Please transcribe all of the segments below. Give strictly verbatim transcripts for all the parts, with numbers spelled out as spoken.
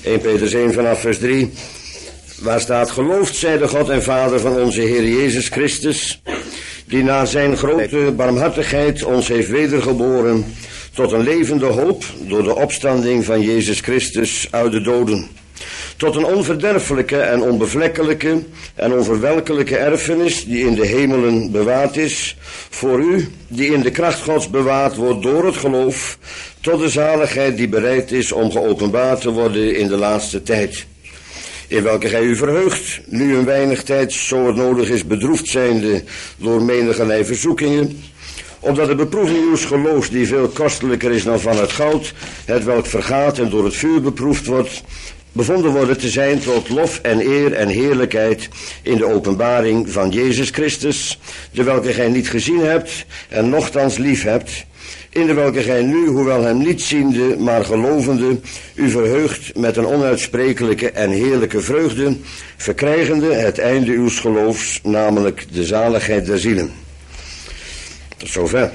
eerste Petrus één vanaf vers drie. Waar staat: geloofd zij de God en Vader van onze Heer Jezus Christus, die na zijn grote barmhartigheid ons heeft wedergeboren tot een levende hoop door de opstanding van Jezus Christus uit de doden. Tot een onverderfelijke en onbevlekkelijke en onverwelkelijke erfenis die in de hemelen bewaard is, voor u die in de kracht Gods bewaard wordt door het geloof, tot de zaligheid die bereid is om geopenbaard te worden in de laatste tijd. In welke gij u verheugt, nu een weinig tijd, zo het nodig is, bedroefd zijnde door menigerlei verzoekingen, opdat de beproeving uws geloofs, die veel kostelijker is dan van het goud, het welk vergaat en door het vuur beproefd wordt, bevonden worden te zijn tot lof en eer en heerlijkheid in de openbaring van Jezus Christus, de welke gij niet gezien hebt en nochtans lief hebt, in de welke gij nu, hoewel hem niet ziende, maar gelovende, u verheugt met een onuitsprekelijke en heerlijke vreugde, verkrijgende het einde uws geloofs, namelijk de zaligheid der zielen. Tot zover.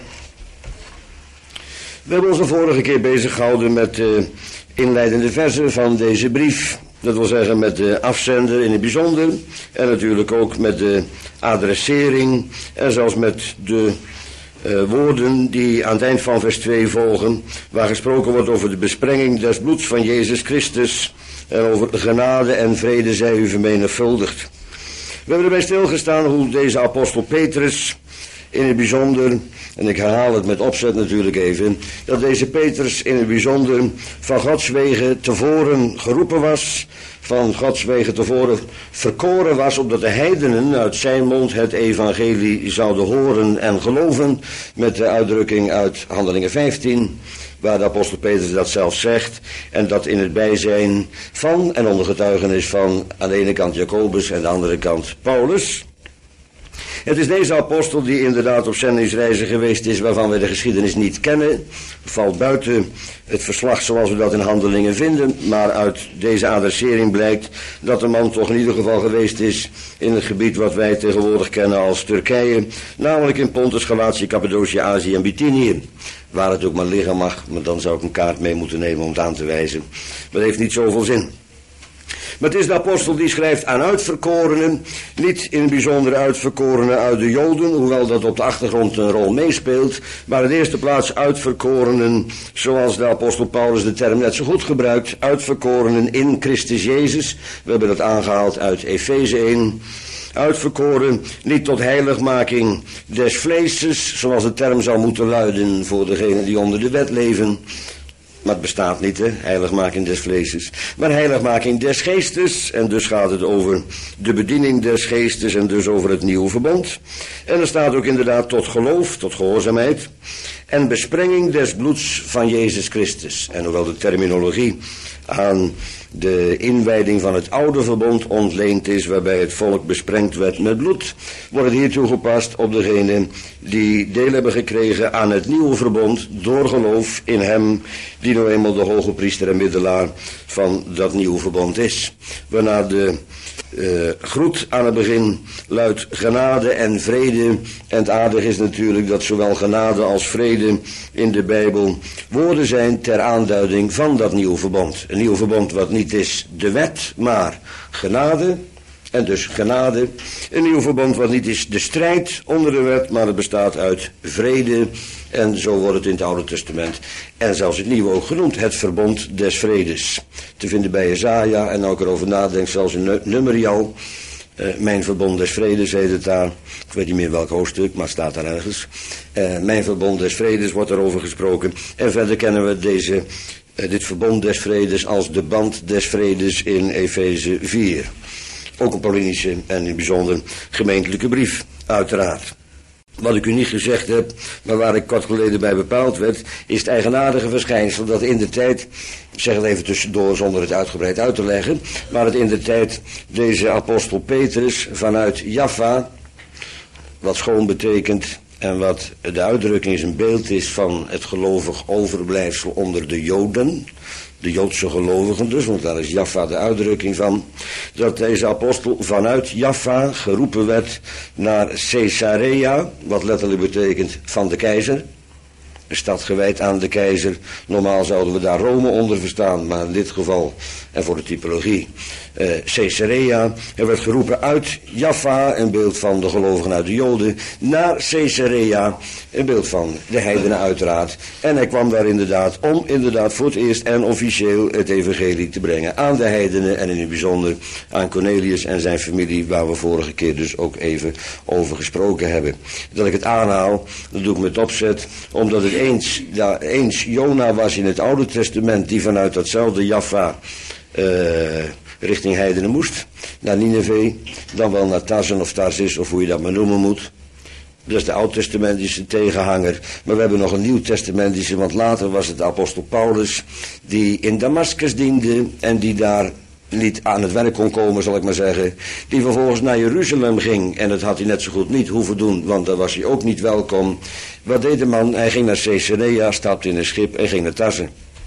We hebben ons de vorige keer bezig gehouden met de inleidende versen van deze brief. Dat wil zeggen met de afzender in het bijzonder. En natuurlijk ook met de adressering. En zelfs met de uh, woorden die aan het eind van vers twee volgen. Waar gesproken wordt over de besprenging des bloeds van Jezus Christus. En over de genade en vrede zij u vermenigvuldigd. We hebben erbij stilgestaan hoe deze apostel Petrus in het bijzonder, en ik herhaal het met opzet natuurlijk even, dat deze Petrus in het bijzonder van Gods wegen tevoren geroepen was, van Gods wegen tevoren verkoren was, opdat de heidenen uit zijn mond het evangelie zouden horen en geloven, met de uitdrukking uit Handelingen vijftien, waar de apostel Petrus dat zelf zegt, en dat in het bijzijn van en onder getuigenis van aan de ene kant Jacobus en aan de andere kant Paulus. Het is deze apostel die inderdaad op zendingsreizen geweest is, waarvan we de geschiedenis niet kennen. Valt buiten het verslag zoals we dat in Handelingen vinden, maar uit deze adressering blijkt dat de man toch in ieder geval geweest is in het gebied wat wij tegenwoordig kennen als Turkije, namelijk in Pontus, Galatië, Cappadocië, Azië en Bithynië. Waar het ook maar liggen mag, maar dan zou ik een kaart mee moeten nemen om het aan te wijzen. Maar dat heeft niet zoveel zin. Maar het is de apostel die schrijft aan uitverkorenen, niet in het bijzonder uitverkorenen uit de Joden, hoewel dat op de achtergrond een rol meespeelt, maar in de eerste plaats uitverkorenen, zoals de apostel Paulus de term net zo goed gebruikt, uitverkorenen in Christus Jezus. We hebben dat aangehaald uit Efeze één. Uitverkoren, niet tot heiligmaking des vleeses, zoals de term zou moeten luiden voor degenen die onder de wet leven. Maar het bestaat niet, hè, heiligmaking des vleeses. Maar heiligmaking des geestes. En dus gaat het over de bediening des geestes en dus over het nieuwe verbond. En er staat ook inderdaad tot geloof, tot gehoorzaamheid. En besprenging des bloeds van Jezus Christus. En hoewel de terminologie aan de inwijding van het oude verbond ontleend is, waarbij het volk besprengd werd met bloed, wordt het hier toegepast op degenen die deel hebben gekregen aan het nieuwe verbond door geloof in hem, die nou eenmaal de hoge priester en middelaar van dat nieuwe verbond is. Waarna de Uh, groet aan het begin luidt genade en vrede. En het aardige is natuurlijk dat zowel genade als vrede in de Bijbel woorden zijn ter aanduiding van dat nieuwe verbond. Een nieuw verbond wat niet is de wet, maar genade. En dus genade. Een nieuw verbond wat niet is de strijd onder de wet, maar het bestaat uit vrede. En zo wordt het in het Oude Testament en zelfs het Nieuwe ook genoemd, het verbond des vredes. Te vinden bij Jesaja, en als ik erover nadenk, zelfs in Numerial. Uh, mijn verbond des vredes heet het daar. Ik weet niet meer welk hoofdstuk, maar het staat daar ergens. Uh, mijn verbond des vredes wordt erover gesproken. En verder kennen we deze, uh, dit verbond des vredes als de band des vredes in Efeze vier. Ook een Paulinische en in het bijzonder gemeentelijke brief, uiteraard. Wat ik u niet gezegd heb, maar waar ik kort geleden bij bepaald werd, is het eigenaardige verschijnsel dat in de tijd, ik zeg het even tussendoor zonder het uitgebreid uit te leggen, maar dat in de tijd deze apostel Petrus vanuit Jaffa, wat schoon betekent en wat de uitdrukking is, een beeld is van het gelovig overblijfsel onder de Joden, de Joodse gelovigen dus, want daar is Jaffa de uitdrukking van, dat deze apostel vanuit Jaffa geroepen werd naar Caesarea, wat letterlijk betekent van de keizer. Een stad gewijd aan de keizer. Normaal zouden we daar Rome onder verstaan, maar in dit geval, en voor de typologie, uh, Caesarea. Er werd geroepen uit Jaffa, een beeld van de gelovigen uit de Joden, naar Caesarea, een beeld van de heidenen uiteraard. En hij kwam daar inderdaad om inderdaad voor het eerst en officieel het evangelie te brengen aan de heidenen en in het bijzonder aan Cornelius en zijn familie, waar we vorige keer dus ook even over gesproken hebben. Dat ik het aanhaal, dat doe ik met opzet, omdat het eens, ja, eens Jona was in het Oude Testament die vanuit datzelfde Jaffa uh, richting heidenen moest, naar Nineve, dan wel naar Tarsen of Tarsis of hoe je dat maar noemen moet. Dat is de Oud-testamentische tegenhanger. Maar we hebben nog een Nieuw-testamentische, want later was het de apostel Paulus die in Damascus diende en die daar niet aan het werk kon komen, zal ik maar zeggen. Die vervolgens naar Jeruzalem ging. En dat had hij net zo goed niet hoeven doen, want daar was hij ook niet welkom. Wat deed de man? Hij ging naar Caesarea, stapte in een schip en ging naar Tarsen.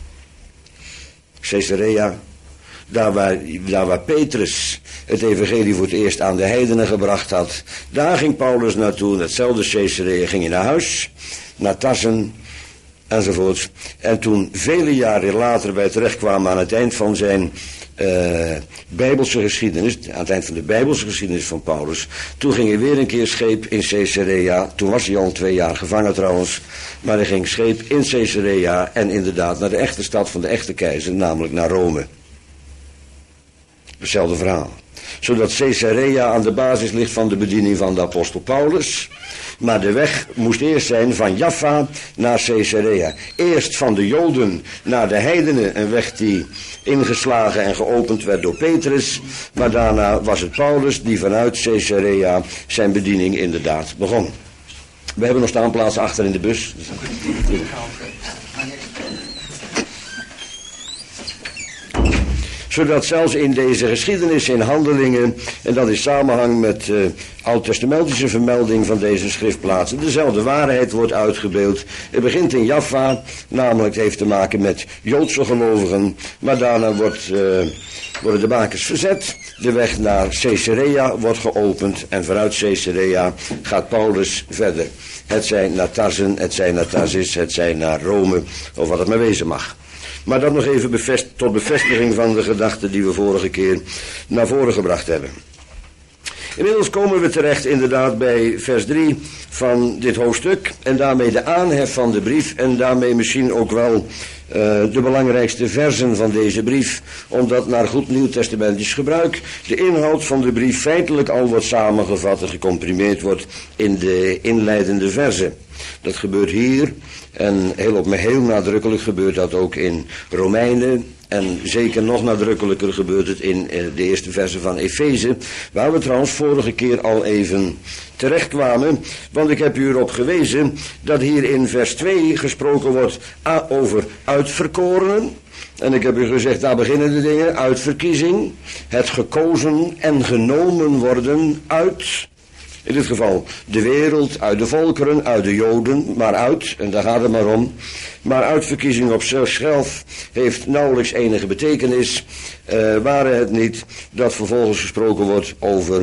Caesarea, daar waar, daar waar Petrus het evangelie voor het eerst aan de heidenen gebracht had. Daar ging Paulus naartoe. Hetzelfde Caesarea ging hij naar huis, naar Tarsen enzovoort. En toen vele jaren later wij terechtkwamen aan het eind van zijn Uh, Bijbelse geschiedenis, aan het eind van de Bijbelse geschiedenis van Paulus, toen ging hij weer een keer scheep in Caesarea. Toen was hij al twee jaar gevangen trouwens, maar hij ging scheep in Caesarea en inderdaad naar de echte stad van de echte keizer, namelijk naar Rome. Hetzelfde verhaal. Zodat Caesarea aan de basis ligt van de bediening van de apostel Paulus. Maar de weg moest eerst zijn van Jaffa naar Caesarea. Eerst van de Joden naar de heidenen, een weg die ingeslagen en geopend werd door Petrus. Maar daarna was het Paulus die vanuit Caesarea zijn bediening inderdaad begon. We hebben nog staanplaatsen achter in de bus. Zodat zelfs in deze geschiedenis, in handelingen, en dat in samenhang met uh, oud-testamentische vermelding van deze schriftplaatsen, dezelfde waarheid wordt uitgebeeld. Het begint in Jaffa, namelijk het heeft te maken met Joodse gelovigen, maar daarna wordt, uh, worden de bakens verzet. De weg naar Caesarea wordt geopend en vanuit Caesarea gaat Paulus verder. Het zij naar Tarsen, het zij naar Tarsis, het zij naar Rome, of wat het maar wezen mag. Maar dat nog even bevest, tot bevestiging van de gedachten die we vorige keer naar voren gebracht hebben. Inmiddels komen we terecht inderdaad bij vers drie van dit hoofdstuk. En daarmee de aanhef van de brief. En daarmee misschien ook wel uh, de belangrijkste versen van deze brief. Omdat naar goed nieuwtestamentisch gebruik de inhoud van de brief feitelijk al wordt samengevat en gecomprimeerd wordt in de inleidende versen. Dat gebeurt hier. En heel, op me heel nadrukkelijk gebeurt dat ook in Romeinen. En zeker nog nadrukkelijker gebeurt het in de eerste versen van Efeze. Waar we trouwens vorige keer al even terechtkwamen. Want ik heb u erop gewezen dat hier in vers twee gesproken wordt over uitverkorenen. En ik heb u gezegd, daar beginnen de dingen. Uitverkiezing. Het gekozen en genomen worden uit... In dit geval de wereld, uit de volkeren, uit de Joden, maar uit, en daar gaat het maar om. Maar uitverkiezing op zichzelf heeft nauwelijks enige betekenis. Uh, waren het niet dat vervolgens gesproken wordt over,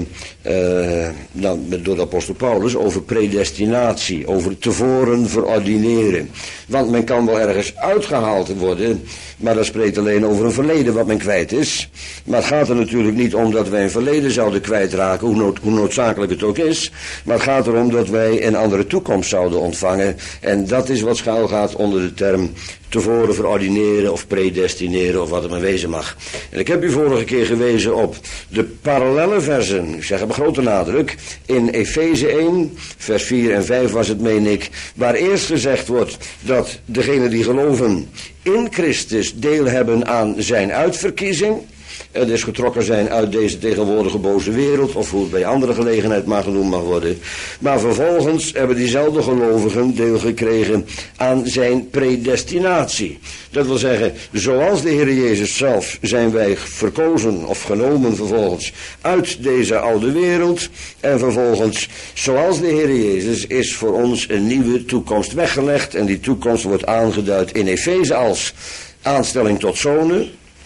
uh, nou, door de apostel Paulus, over predestinatie, over tevoren verordineren. Want men kan wel ergens uitgehaald worden, maar dat spreekt alleen over een verleden wat men kwijt is. Maar het gaat er natuurlijk niet om dat wij een verleden zouden kwijtraken, hoe, nood, hoe noodzakelijk het ook is. Maar het gaat erom dat wij een andere toekomst zouden ontvangen. En dat is wat schuil gaat onder de term tevoren verordineren of predestineren of wat het maar wezen mag. En ik heb u vorige keer gewezen op de parallelle versen, ik zeg op grote nadruk, in Efeze één, vers vier en vijf was het, meen ik, waar eerst gezegd wordt dat degenen die geloven in Christus deel hebben aan zijn uitverkiezing. En dus getrokken zijn uit deze tegenwoordige boze wereld, of hoe het bij andere gelegenheid maar genoemd mag worden. Maar vervolgens hebben diezelfde gelovigen deel gekregen aan zijn predestinatie. Dat wil zeggen, zoals de Heer Jezus zelf zijn wij verkozen of genomen vervolgens uit deze oude wereld. En vervolgens, zoals de Heer Jezus, is voor ons een nieuwe toekomst weggelegd. En die toekomst wordt aangeduid in Efeze als aanstelling tot zonen.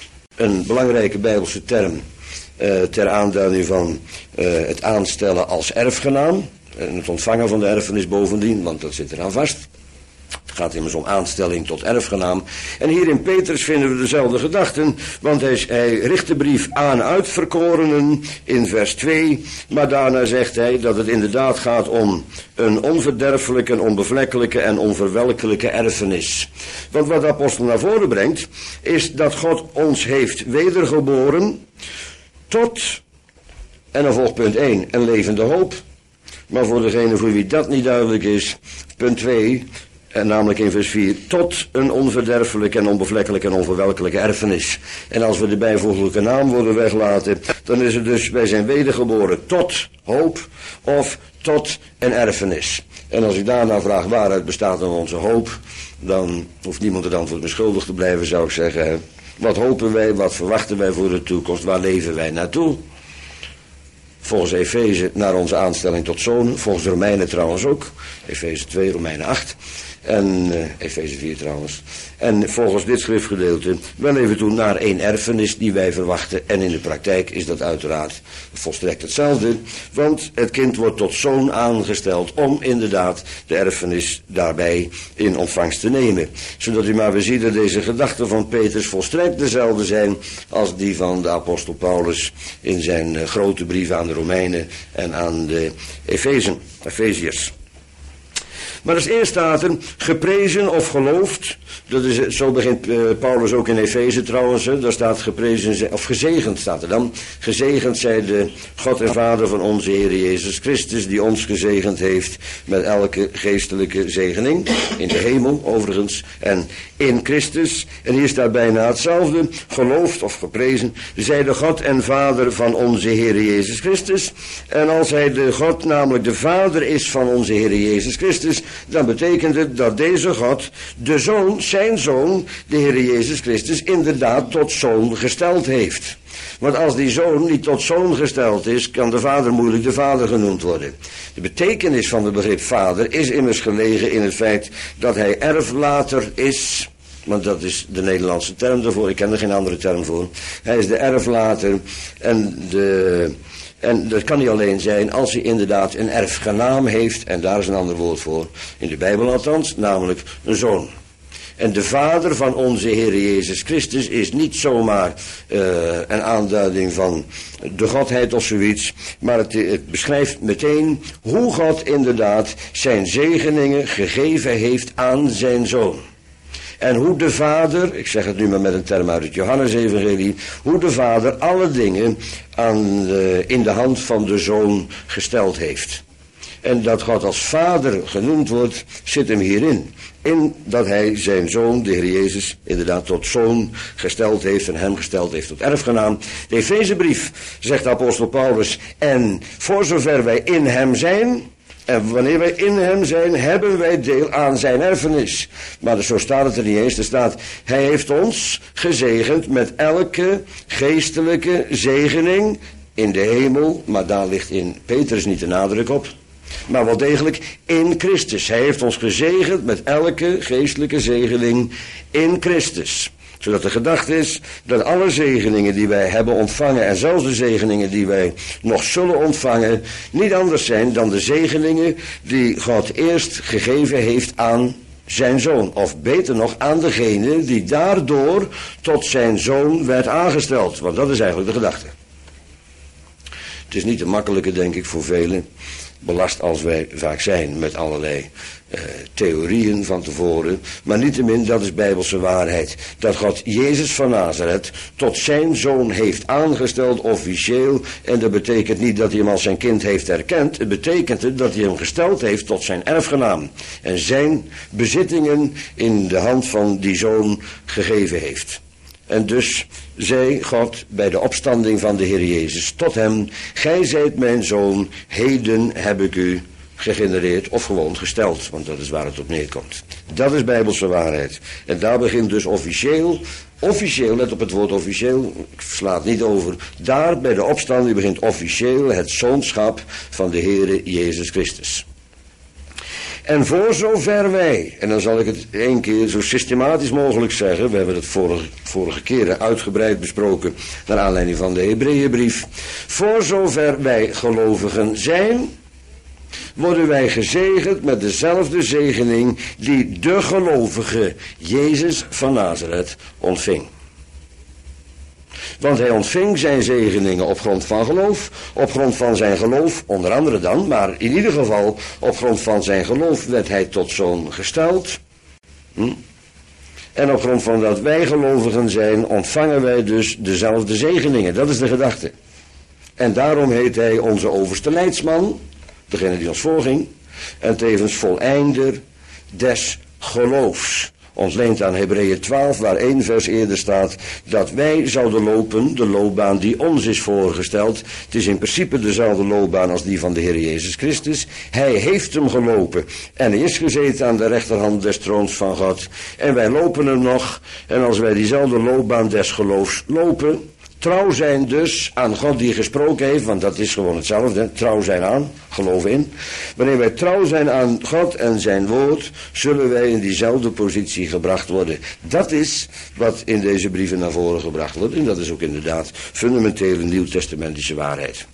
Een belangrijke Bijbelse term uh, ter aanduiding van uh, het aanstellen als erfgenaam. En het ontvangen van de erfenis bovendien, want dat zit eraan vast. Het gaat immers om aanstelling tot erfgenaam. En hier in Petrus vinden we dezelfde gedachten, want hij, hij richt de brief aan uitverkorenen in vers twee, maar daarna zegt hij dat het inderdaad gaat om een onverderfelijke, een onbevlekkelijke en onverwelkelijke erfenis. Want wat de apostel naar voren brengt, is dat God ons heeft wedergeboren tot, en dan volgt punt één, een levende hoop. Maar voor degene voor wie dat niet duidelijk is, punt twee, en namelijk in vers vier, tot een onverderfelijke en onbevlekkelijke en onverwelkelijke erfenis. En als we de bijvoeglijke naamwoorden weglaten, dan is het dus, wij zijn wedergeboren tot hoop of tot een erfenis. En als ik daarna vraag waaruit bestaat dan onze hoop, dan hoeft niemand het antwoord meer schuldig te blijven, zou ik zeggen. Wat hopen wij, wat verwachten wij voor de toekomst, waar leven wij naartoe? Volgens Efeze naar onze aanstelling tot zoon, volgens de Romeinen trouwens ook, Efeze twee, Romeinen acht en uh, Efeze vier trouwens. En volgens dit schriftgedeelte wel even toe naar één erfenis die wij verwachten. En in de praktijk is dat uiteraard volstrekt hetzelfde. Want het kind wordt tot zoon aangesteld om inderdaad de erfenis daarbij in ontvangst te nemen. Zodat u maar weer ziet dat deze gedachten van Petrus volstrekt dezelfde zijn als die van de apostel Paulus in zijn uh, grote brieven aan de Romeinen en aan de Efezen, Efeziërs. Maar als eerst staat er geprezen of geloofd. Dat is, zo begint uh, Paulus ook in Efeze trouwens. Hè. Daar staat geprezen, of gezegend staat er dan. Gezegend zij de God en Vader van onze Heer Jezus Christus, die ons gezegend heeft met elke geestelijke zegening. In de hemel overigens. En in Christus. En hier staat bijna hetzelfde. Geloofd of geprezen. Zij de God en Vader van onze Heer Jezus Christus. En als hij de God, namelijk de Vader is van onze Heer Jezus Christus, dan betekent het dat deze God, de Zoon, zijn Zoon, de Heer Jezus Christus, inderdaad tot Zoon gesteld heeft. Want als die Zoon niet tot Zoon gesteld is, kan de Vader moeilijk de Vader genoemd worden. De betekenis van het begrip Vader is immers gelegen in het feit dat hij erflater is. Want dat is de Nederlandse term daarvoor, ik ken er geen andere term voor. Hij is de erflater en de... En dat kan niet alleen zijn als hij inderdaad een erfgenaam heeft, en daar is een ander woord voor, in de Bijbel althans, namelijk een zoon. En de Vader van onze Heer Jezus Christus is niet zomaar uh, een aanduiding van de Godheid of zoiets, maar het, het beschrijft meteen hoe God inderdaad zijn zegeningen gegeven heeft aan zijn zoon. En hoe de Vader, ik zeg het nu maar met een term uit het Johannesevangelie, hoe de Vader alle dingen aan de, in de hand van de Zoon gesteld heeft. En dat God als Vader genoemd wordt, zit hem hierin. In dat hij zijn Zoon, de Heer Jezus, inderdaad tot Zoon gesteld heeft en hem gesteld heeft tot erfgenaam. De Efezebrief, zegt de apostel Paulus, en voor zover wij in hem zijn, en wanneer wij in hem zijn, hebben wij deel aan zijn erfenis. Maar zo staat het er niet eens. Er staat, hij heeft ons gezegend met elke geestelijke zegening in de hemel. Maar daar ligt in Petrus niet de nadruk op. Maar wel degelijk in Christus. Hij heeft ons gezegend met elke geestelijke zegening in Christus. Zodat de gedachte is dat alle zegeningen die wij hebben ontvangen, en zelfs de zegeningen die wij nog zullen ontvangen, niet anders zijn dan de zegeningen die God eerst gegeven heeft aan zijn zoon. Of beter nog, aan degene die daardoor tot zijn zoon werd aangesteld. Want dat is eigenlijk de gedachte. Het is niet te makkelijke, denk ik, voor velen, belast als wij vaak zijn met allerlei uh, theorieën van tevoren. Maar niettemin, dat is bijbelse waarheid. Dat God Jezus van Nazareth tot zijn zoon heeft aangesteld officieel. En dat betekent niet dat hij hem als zijn kind heeft erkend. Het betekent dat hij hem gesteld heeft tot zijn erfgenaam. En zijn bezittingen in de hand van die zoon gegeven heeft. En dus zei God bij de opstanding van de Heer Jezus tot hem: gij zijt mijn zoon, heden heb ik u gegenereerd of gewoon gesteld. Want dat is waar het op neerkomt. Dat is bijbelse waarheid. En daar begint dus officieel, officieel, let op het woord officieel, ik sla het niet over. Daar bij de opstanding begint officieel het zoonschap van de Heer Jezus Christus. En voor zover wij, en dan zal ik het één keer zo systematisch mogelijk zeggen, we hebben het vorige, vorige keren uitgebreid besproken naar aanleiding van de Hebreeënbrief. Voor zover wij gelovigen zijn, worden wij gezegend met dezelfde zegening die de gelovige Jezus van Nazareth ontving. Want hij ontving zijn zegeningen op grond van geloof, op grond van zijn geloof, onder andere dan, maar in ieder geval op grond van zijn geloof werd hij tot zoon gesteld. Hm? En op grond van dat wij gelovigen zijn, ontvangen wij dus dezelfde zegeningen. Dat is de gedachte. En daarom heet hij onze overste leidsman, degene die ons voorging, en tevens voleinder des geloofs. Ontleend aan Hebreeën twaalf, waar één vers eerder staat dat wij zouden lopen de loopbaan die ons is voorgesteld. Het is in principe dezelfde loopbaan als die van de Heer Jezus Christus. Hij heeft hem gelopen en hij is gezeten aan de rechterhand des troons van God. En wij lopen hem nog, en als wij diezelfde loopbaan des geloofs lopen, trouw zijn dus aan God die gesproken heeft, want dat is gewoon hetzelfde, trouw zijn aan, geloof in. Wanneer wij trouw zijn aan God en zijn woord, zullen wij in diezelfde positie gebracht worden. Dat is wat in deze brieven naar voren gebracht wordt, en dat is ook inderdaad fundamentele nieuwtestamentische waarheid.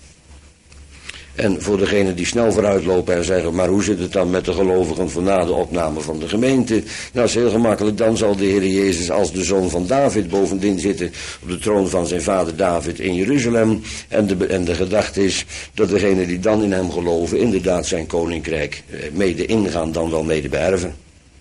En voor degenen die snel vooruitlopen en zeggen, maar hoe zit het dan met de gelovigen voor na de opname van de gemeente? Nou, dat is heel gemakkelijk. Dan zal de Heer Jezus als de zoon van David bovendien zitten op de troon van zijn vader David in Jeruzalem. En de, en de gedachte is dat degenen die dan in hem geloven inderdaad zijn koninkrijk mede ingaan, dan wel mede beërven.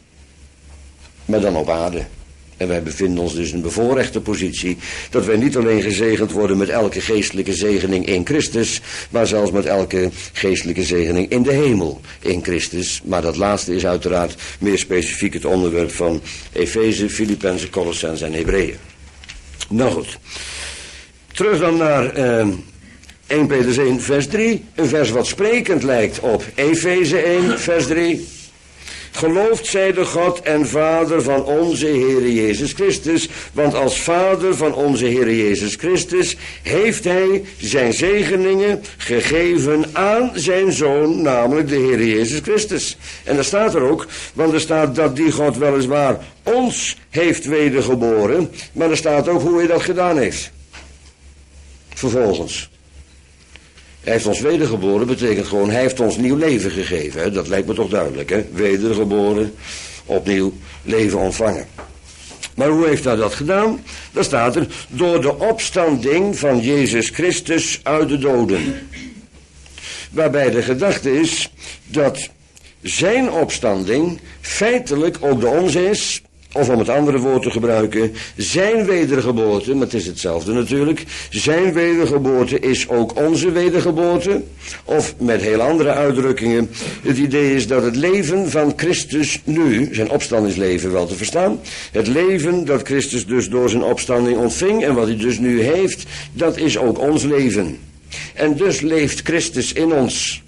Maar dan op aarde. En wij bevinden ons dus in een bevoorrechte positie, dat wij niet alleen gezegend worden met elke geestelijke zegening in Christus, maar zelfs met elke geestelijke zegening in de hemel in Christus. Maar dat laatste is uiteraard meer specifiek het onderwerp van Efeze, Filippenzen, Colossenzen en Hebreeën. Nou goed, terug dan naar uh, eerste Petrus één vers drie, een vers wat sprekend lijkt op Efeze één vers drie. Geloofd zij de God en Vader van onze Heere Jezus Christus, want als Vader van onze Heere Jezus Christus heeft hij zijn zegeningen gegeven aan zijn Zoon, namelijk de Heere Jezus Christus. En dat staat er ook, want er staat dat die God weliswaar ons heeft wedergeboren, maar er staat ook hoe hij dat gedaan heeft. Vervolgens. Hij heeft ons wedergeboren, betekent gewoon, hij heeft ons nieuw leven gegeven. Hè? Dat lijkt me toch duidelijk, hè? Wedergeboren, opnieuw leven ontvangen. Maar hoe heeft hij dat gedaan? Daar staat er, door de opstanding van Jezus Christus uit de doden. Waarbij de gedachte is dat zijn opstanding feitelijk ook de onze is. Of om het andere woord te gebruiken, zijn wedergeboorte, maar het is hetzelfde natuurlijk, zijn wedergeboorte is ook onze wedergeboorte. Of met heel andere uitdrukkingen, het idee is dat het leven van Christus nu, zijn opstandingsleven wel te verstaan, het leven dat Christus dus door zijn opstanding ontving en wat hij dus nu heeft, dat is ook ons leven. En dus leeft Christus in ons.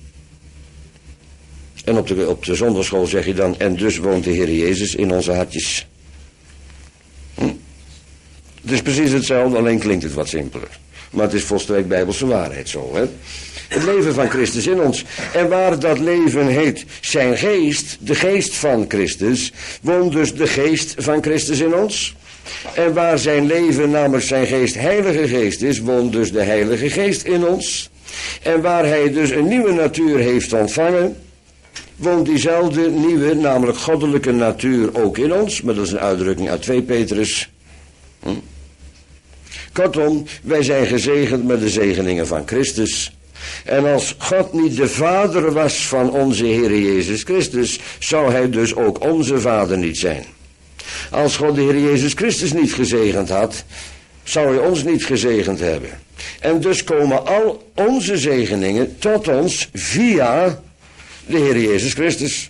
En op de, op de zondagschool zeg je dan, en dus woont de Heer Jezus in onze hartjes. Hm? Het is precies hetzelfde, alleen klinkt het wat simpeler. Maar het is volstrekt bijbelse waarheid zo, hè. Het leven van Christus in ons. En waar dat leven heet zijn geest, de geest van Christus, woont dus de geest van Christus in ons. En waar zijn leven, namelijk zijn geest, heilige geest is, woont dus de heilige geest in ons. En waar hij dus een nieuwe natuur heeft ontvangen, woont diezelfde nieuwe, namelijk goddelijke natuur ook in ons. Maar dat is een uitdrukking uit twee Petrus. Hm? Kortom, wij zijn gezegend met de zegeningen van Christus. En als God niet de Vader was van onze Heer Jezus Christus, zou hij dus ook onze Vader niet zijn. Als God de Heer Jezus Christus niet gezegend had, zou hij ons niet gezegend hebben. En dus komen al onze zegeningen tot ons via de Heer Jezus Christus.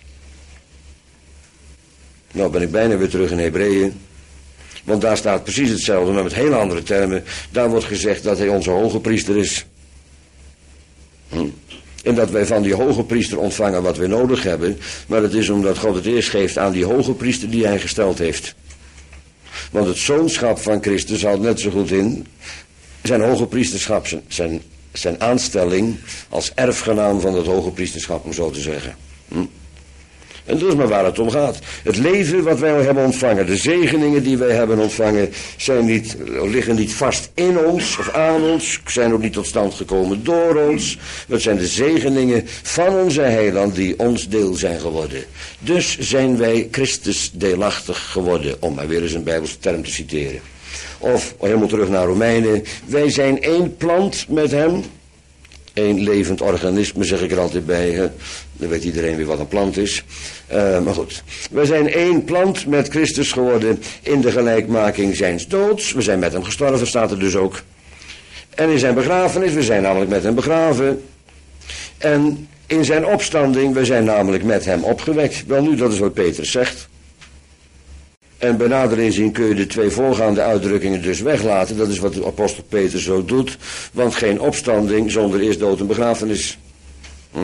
Nou ben ik bijna weer terug in Hebreeën. Want daar staat precies hetzelfde, maar met hele andere termen. Daar wordt gezegd dat hij onze hoge priester is. Hm? En dat wij van die hoge priester ontvangen wat we nodig hebben. Maar dat is omdat God het eerst geeft aan die hoge priester die hij gesteld heeft. Want het zoonschap van Christus houdt net zo goed in zijn hoge priesterschap, zijn, zijn, zijn aanstelling als erfgenaam van het hoge priesterschap, om zo te zeggen. Hm? En dat is maar waar het om gaat. Het leven wat wij hebben ontvangen, de zegeningen die wij hebben ontvangen, zijn niet, liggen niet vast in ons of aan ons, zijn ook niet tot stand gekomen door ons. Het zijn de zegeningen van onze heiland die ons deel zijn geworden. Dus zijn wij Christus deelachtig geworden, om maar weer eens een Bijbelse term te citeren. Of helemaal terug naar Romeinen, wij zijn één plant met hem. Eén levend organisme, zeg ik er altijd bij. Hè? Dan weet iedereen weer wat een plant is. Uh, maar goed. We zijn één plant met Christus geworden in de gelijkmaking zijns doods. We zijn met hem gestorven, staat er dus ook. En in zijn begrafenis, we zijn namelijk met hem begraven. En in zijn opstanding, we zijn namelijk met hem opgewekt. Wel nu, dat is wat Petrus zegt. En bij nader inzien kun je de twee voorgaande uitdrukkingen dus weglaten. Dat is wat de apostel Petrus ook doet. Want geen opstanding zonder eerst dood en begrafenis. Hm?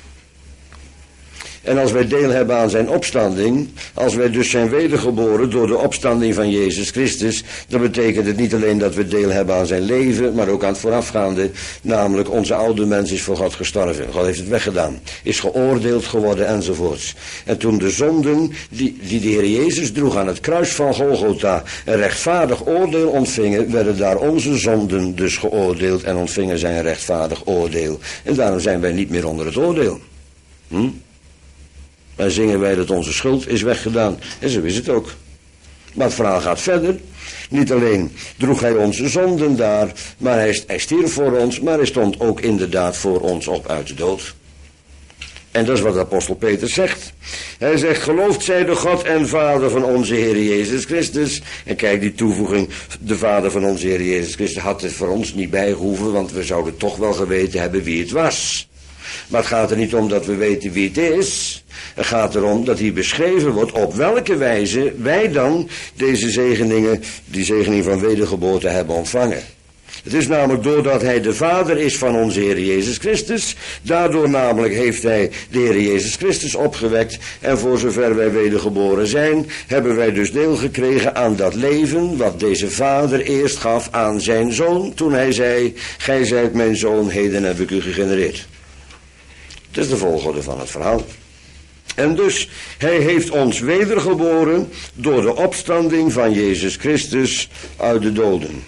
En als wij deel hebben aan zijn opstanding, als wij dus zijn wedergeboren door de opstanding van Jezus Christus, dan betekent het niet alleen dat we deel hebben aan zijn leven, maar ook aan het voorafgaande, namelijk onze oude mens is voor God gestorven. God heeft het weggedaan, is geoordeeld geworden enzovoorts. En toen de zonden die, die de Heer Jezus droeg aan het kruis van Golgotha een rechtvaardig oordeel ontvingen, werden daar onze zonden dus geoordeeld en ontvingen zijn rechtvaardig oordeel. En daarom zijn wij niet meer onder het oordeel. Hm? Dan zingen wij dat onze schuld is weggedaan. En zo is het ook. Maar het verhaal gaat verder. Niet alleen droeg hij onze zonden daar, maar hij, hij stierf voor ons, maar hij stond ook inderdaad voor ons op uit de dood. En dat is wat de apostel Peter zegt. Hij zegt, geloofd zij de God en Vader van onze Heer Jezus Christus. En kijk, die toevoeging, de Vader van onze Heer Jezus Christus, had het voor ons niet bijgehoeven, want we zouden toch wel geweten hebben wie het was. Maar het gaat er niet om dat we weten wie het is. Het gaat erom dat hier beschreven wordt op welke wijze wij dan deze zegeningen, die zegening van wedergeboorte hebben ontvangen. Het is namelijk doordat hij de Vader is van onze Heer Jezus Christus. Daardoor namelijk heeft hij de Heer Jezus Christus opgewekt. En voor zover wij wedergeboren zijn, hebben wij dus deel gekregen aan dat leven wat deze Vader eerst gaf aan zijn Zoon. Toen hij zei, gij zijt mijn Zoon, heden heb ik u gegenereerd. Dat is de volgorde van het verhaal. En dus, hij heeft ons wedergeboren door de opstanding van Jezus Christus uit de doden.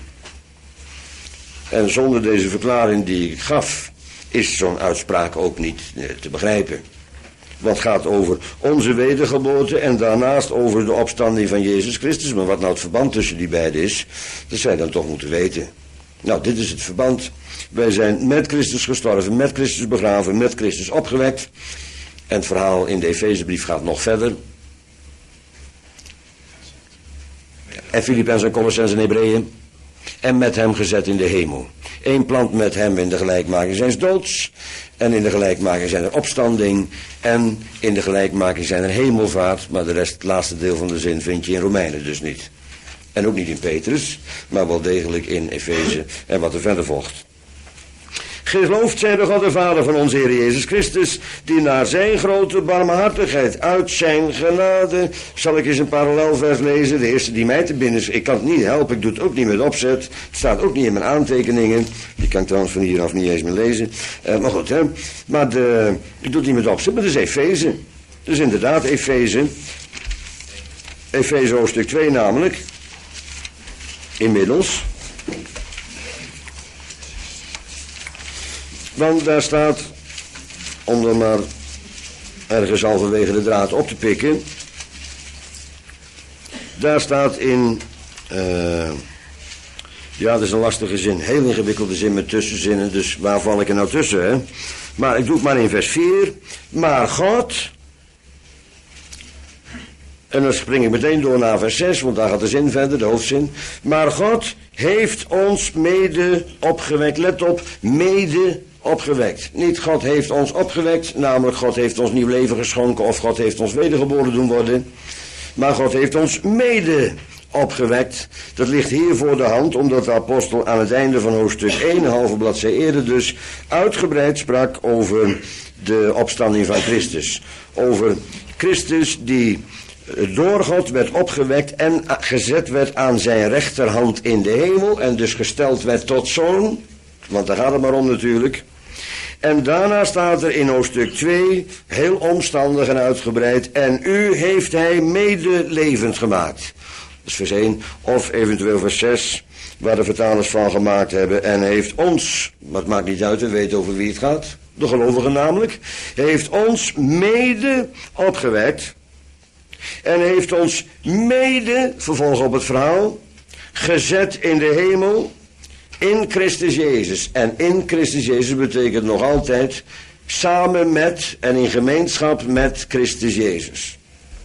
En zonder deze verklaring die ik gaf, is zo'n uitspraak ook niet te begrijpen. Want het gaat over onze wedergeboorte en daarnaast over de opstanding van Jezus Christus. Maar wat nou het verband tussen die beiden is, dat zij dan toch moeten weten. Nou, dit is het verband. Wij zijn met Christus gestorven, met Christus begraven, met Christus opgewekt. En het verhaal in de Efezebrief gaat nog verder. En Filippenzen en Colossenzen en Hebreeën. En met hem gezet in de hemel. Eén plant met hem in de gelijkmaking zijns doods. En in de gelijkmaking zijn er opstanding. En in de gelijkmaking zijn er hemelvaart. Maar de rest, het laatste deel van de zin vind je in Romeinen dus niet. En ook niet in Petrus. Maar wel degelijk in Efeze en wat er verder volgt. Geloofd zij de God en Vader van onze Heer Jezus Christus, die naar zijn grote barmhartigheid uit zijn genade, zal ik eens een parallelvers lezen, de eerste die mij te binnen is, ik kan het niet helpen, ik doe het ook niet met opzet, het staat ook niet in mijn aantekeningen, die kan ik trouwens van hieraf niet eens meer lezen, uh, maar goed, hè, maar de, ik doe het niet met opzet, maar dat is Efeze, dus inderdaad Efeze, Efeze hoofdstuk twee namelijk, inmiddels. Want daar staat, om er maar ergens halverwege de draad op te pikken, daar staat in, uh, ja dat is een lastige zin, heel ingewikkelde zin met tussenzinnen, dus waar val ik er nou tussen, hè? Maar ik doe het maar in vers vier, maar God, en dan spring ik meteen door naar vers zes, want daar gaat de zin verder, de hoofdzin, maar God heeft ons mede opgewekt, let op, mede opgewekt. Niet God heeft ons opgewekt, namelijk God heeft ons nieuw leven geschonken of God heeft ons wedergeboren doen worden. Maar God heeft ons mede opgewekt. Dat ligt hier voor de hand, omdat de apostel aan het einde van hoofdstuk één, een halve bladzij eerder dus, uitgebreid sprak over de opstanding van Christus. Over Christus die door God werd opgewekt en gezet werd aan zijn rechterhand in de hemel en dus gesteld werd tot zoon, want daar gaat het maar om natuurlijk. En daarna staat er in hoofdstuk twee, heel omstandig en uitgebreid, en u heeft hij medelevend gemaakt. Dat is vers één, of eventueel vers zes, waar de vertalers van gemaakt hebben, en heeft ons, maar het maakt niet uit, we weten over wie het gaat, de gelovigen namelijk, heeft ons mede opgewekt, en heeft ons mede, vervolgens op het verhaal, gezet in de hemel, in Christus Jezus. En in Christus Jezus betekent nog altijd samen met en in gemeenschap met Christus Jezus.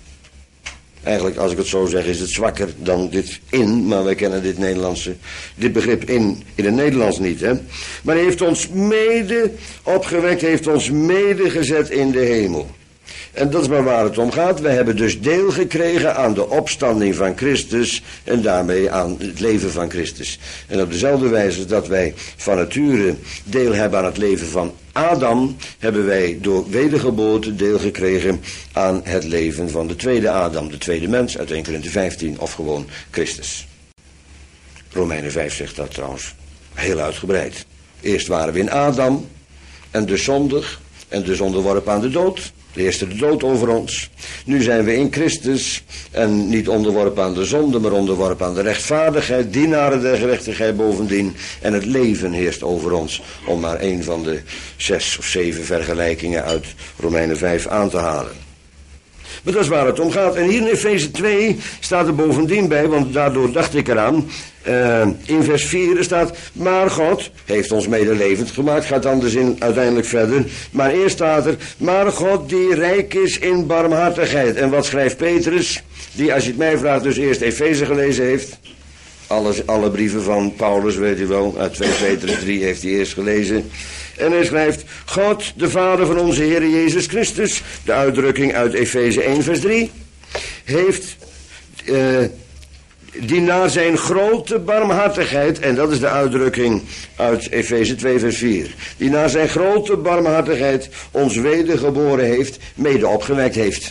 Eigenlijk, als ik het zo zeg, is het zwakker dan dit in, maar wij kennen dit Nederlandse, dit begrip in, in het Nederlands niet, hè. Maar hij heeft ons mede opgewekt, heeft ons mede gezet in de hemel. En dat is maar waar het om gaat. We hebben dus deel gekregen aan de opstanding van Christus en daarmee aan het leven van Christus. En op dezelfde wijze dat wij van nature deel hebben aan het leven van Adam, hebben wij door wedergeboorte deel gekregen aan het leven van de tweede Adam, de tweede mens uit eerste Korinthe vijftien, of gewoon Christus. Romeinen vijf zegt dat trouwens heel uitgebreid. Eerst waren we in Adam en dus zondig en dus onderworpen aan de dood. De eerste de dood over ons. Nu zijn we in Christus en niet onderworpen aan de zonde, maar onderworpen aan de rechtvaardigheid, dienaren der gerechtigheid bovendien. En het leven heerst over ons, om maar een van de zes of zeven vergelijkingen uit Romeinen vijf aan te halen. Maar dat is waar het om gaat. En hier in Efeze twee staat er bovendien bij, want daardoor dacht ik eraan, uh, in vers vier staat, maar God heeft ons medelevend gemaakt, gaat dan de zin uiteindelijk verder. Maar eerst staat er, maar God die rijk is in barmhartigheid. En wat schrijft Petrus, die als je het mij vraagt dus eerst Efeze gelezen heeft. Alle, alle brieven van Paulus, weet u wel, uit twee Petrus drie heeft hij eerst gelezen. En hij schrijft, God, de Vader van onze Heer Jezus Christus, de uitdrukking uit Efeze één vers drie, heeft, uh, die naar zijn grote barmhartigheid, en dat is de uitdrukking uit Efeze twee vers vier, die naar zijn grote barmhartigheid ons wedergeboren heeft, mede opgewekt heeft.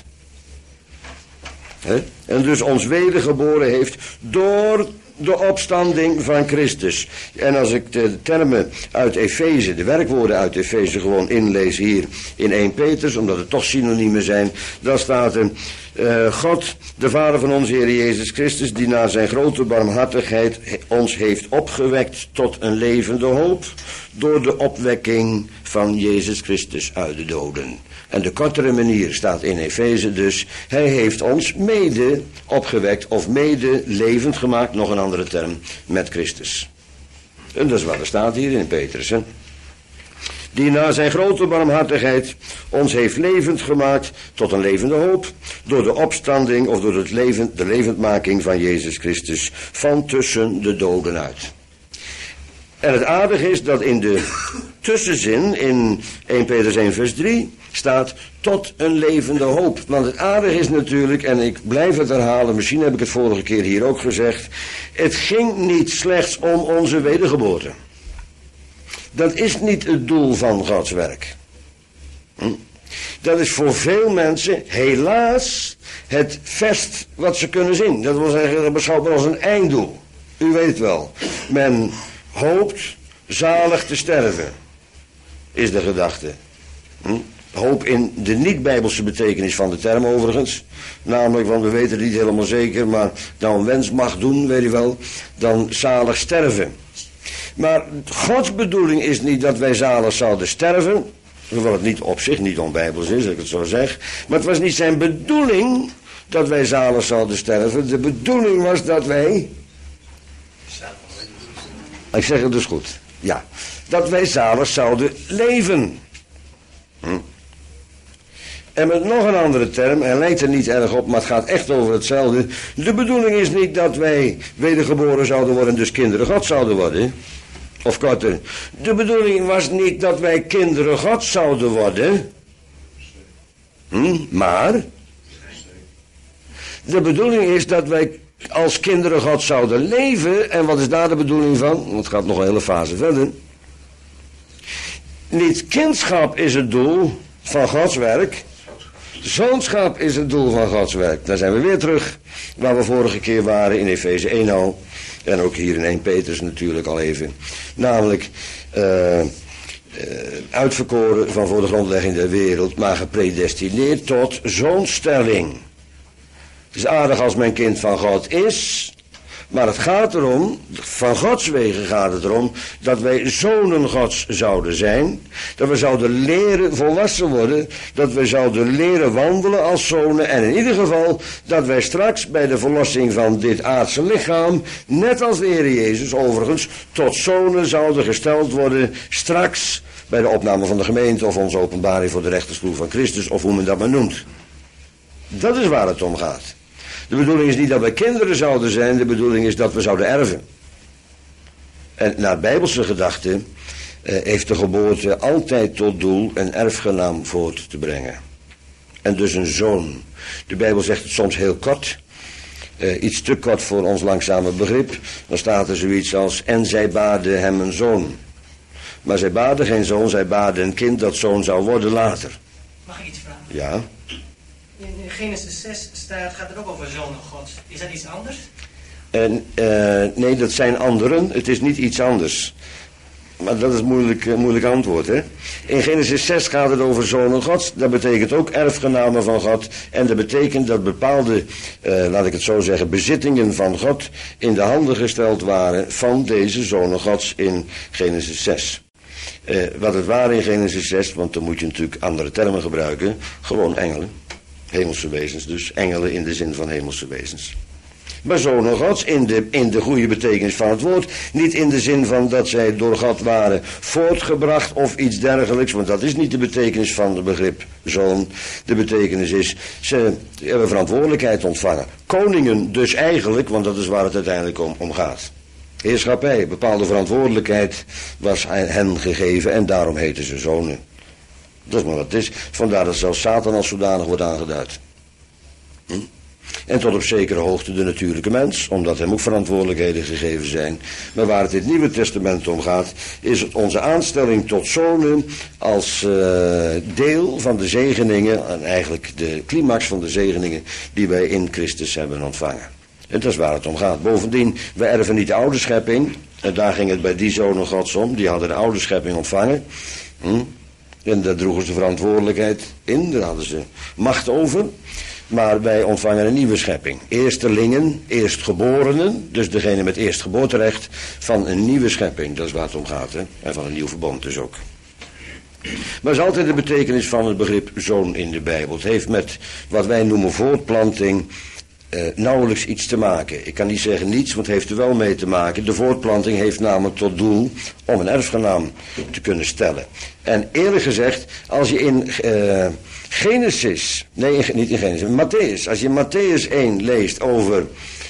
He? En dus ons wedergeboren heeft door de opstanding van Christus. En als ik de termen uit Efeze, de werkwoorden uit Efeze gewoon inlees hier in eerste Petrus, omdat het toch synoniemen zijn, dan staat er, uh, God, de Vader van onze Heer Jezus Christus, die naar zijn grote barmhartigheid ons heeft opgewekt tot een levende hoop, door de opwekking van Jezus Christus uit de doden. En de kortere manier staat in Efeze dus, hij heeft ons mede opgewekt of mede levend gemaakt, nog een andere term, met Christus. En dat is wat er staat hier in Petrus, hè? Die na zijn grote barmhartigheid ons heeft levend gemaakt tot een levende hoop, door de opstanding of door het leven, de levendmaking van Jezus Christus van tussen de doden uit. En het aardige is dat in de tussenzin in eerste Petrus één vers drie staat tot een levende hoop. Want het aardige is natuurlijk, en ik blijf het herhalen, misschien heb ik het vorige keer hier ook gezegd, het ging niet slechts om onze wedergeboorte. Dat is niet het doel van Gods werk. Hm? Dat is voor veel mensen helaas het vest wat ze kunnen zien. Dat wil zeggen, dat beschouwt men als een einddoel. U weet wel, men hoopt zalig te sterven, is de gedachte. Hm? Hoop in de niet-bijbelse betekenis van de term overigens. Namelijk, want we weten het niet helemaal zeker, maar dan een wens mag doen, weet je wel, dan zalig sterven. Maar Gods bedoeling is niet dat wij zalig zouden sterven, hoewel het niet op zich niet onbijbels is, dat ik het zo zeg. Maar het was niet zijn bedoeling dat wij zalig zouden sterven. De bedoeling was dat wij... Ik zeg het dus goed. Ja. Dat wij zalig zouden leven. Hm. En met nog een andere term, hij lijkt er niet erg op, maar het gaat echt over hetzelfde. De bedoeling is niet dat wij wedergeboren zouden worden en dus kinderen God zouden worden. Of korter, de bedoeling was niet dat wij kinderen God zouden worden. Hm, maar de bedoeling is dat wij als kinderen God zouden leven. En wat is daar de bedoeling van? Want het gaat nog een hele fase verder. Niet kindschap is het doel van Gods werk. Zoonschap is het doel van Gods werk. Daar zijn we weer terug waar we vorige keer waren in Efeze één al. En ook hier in eerste Petrus natuurlijk al even. Namelijk, uh, uitverkoren van voor de grondlegging der wereld, maar gepredestineerd tot zoonstelling. Het is aardig als men kind van God is, maar het gaat erom, van Gods wegen gaat het erom, dat wij zonen Gods zouden zijn, dat we zouden leren volwassen worden, dat we zouden leren wandelen als zonen en in ieder geval dat wij straks bij de verlossing van dit aardse lichaam, net als de Heer Jezus overigens, tot zonen zouden gesteld worden straks bij de opname van de gemeente of onze openbaring voor de rechterstoel van Christus of hoe men dat maar noemt. Dat is waar het om gaat. De bedoeling is niet dat wij kinderen zouden zijn, de bedoeling is dat we zouden erven. En naar bijbelse gedachte eh, heeft de geboorte altijd tot doel een erfgenaam voort te brengen. En dus een zoon. De Bijbel zegt het soms heel kort, eh, iets te kort voor ons langzame begrip. Dan staat er zoiets als, en zij baden hem een zoon. Maar zij baden geen zoon, zij baden een kind dat zoon zou worden later. Mag ik iets vragen? Ja. In Genesis zes staat, gaat het ook over zonen Gods. Is dat iets anders? En, uh, nee, dat zijn anderen. Het is niet iets anders. Maar dat is een moeilijk, uh, moeilijk antwoord, hè. In Genesis zes gaat het over zonen Gods. Dat betekent ook erfgenamen van God. En dat betekent dat bepaalde, uh, laat ik het zo zeggen, bezittingen van God in de handen gesteld waren van deze zonen Gods in Genesis zes. Uh, wat het waren in Genesis zes, want dan moet je natuurlijk andere termen gebruiken. Gewoon engelen. Hemelse wezens, dus engelen in de zin van hemelse wezens. Maar zonen Gods in de, in de goede betekenis van het woord. Niet in de zin van dat zij door God waren voortgebracht of iets dergelijks. Want dat is niet de betekenis van het begrip zoon. De betekenis is, ze hebben verantwoordelijkheid ontvangen. Koningen dus eigenlijk, want dat is waar het uiteindelijk om, om gaat. Heerschappij, bepaalde verantwoordelijkheid was hen gegeven en daarom heten ze zonen. Dat is maar wat het is. Vandaar dat zelfs Satan als zodanig wordt aangeduid. Hm? En tot op zekere hoogte de natuurlijke mens, omdat hem ook verantwoordelijkheden gegeven zijn. Maar waar het in het Nieuwe Testament om gaat, is het onze aanstelling tot zonen als uh, deel van de zegeningen, en eigenlijk de climax van de zegeningen die wij in Christus hebben ontvangen. En dat is waar het om gaat. Bovendien, we erven niet de oude schepping, en daar ging het bij die zonen Gods om, die hadden de oude schepping ontvangen. Hm? En daar droegen ze verantwoordelijkheid in, daar hadden ze macht over. Maar wij ontvangen een nieuwe schepping. Eerstelingen, eerstgeborenen, dus degene met eerstgeboorterecht van een nieuwe schepping. Dat is waar het om gaat, hè? En van een nieuw verbond dus ook. Maar het is altijd de betekenis van het begrip zoon in de Bijbel. Het heeft met wat wij noemen voortplanting Uh, nauwelijks iets te maken. Ik kan niet zeggen niets, want het heeft er wel mee te maken. De voortplanting heeft namelijk tot doel om een erfgenaam te kunnen stellen. En eerlijk gezegd, als je in uh, Genesis, nee niet in Genesis, Matthäus, als je Matthäus één leest over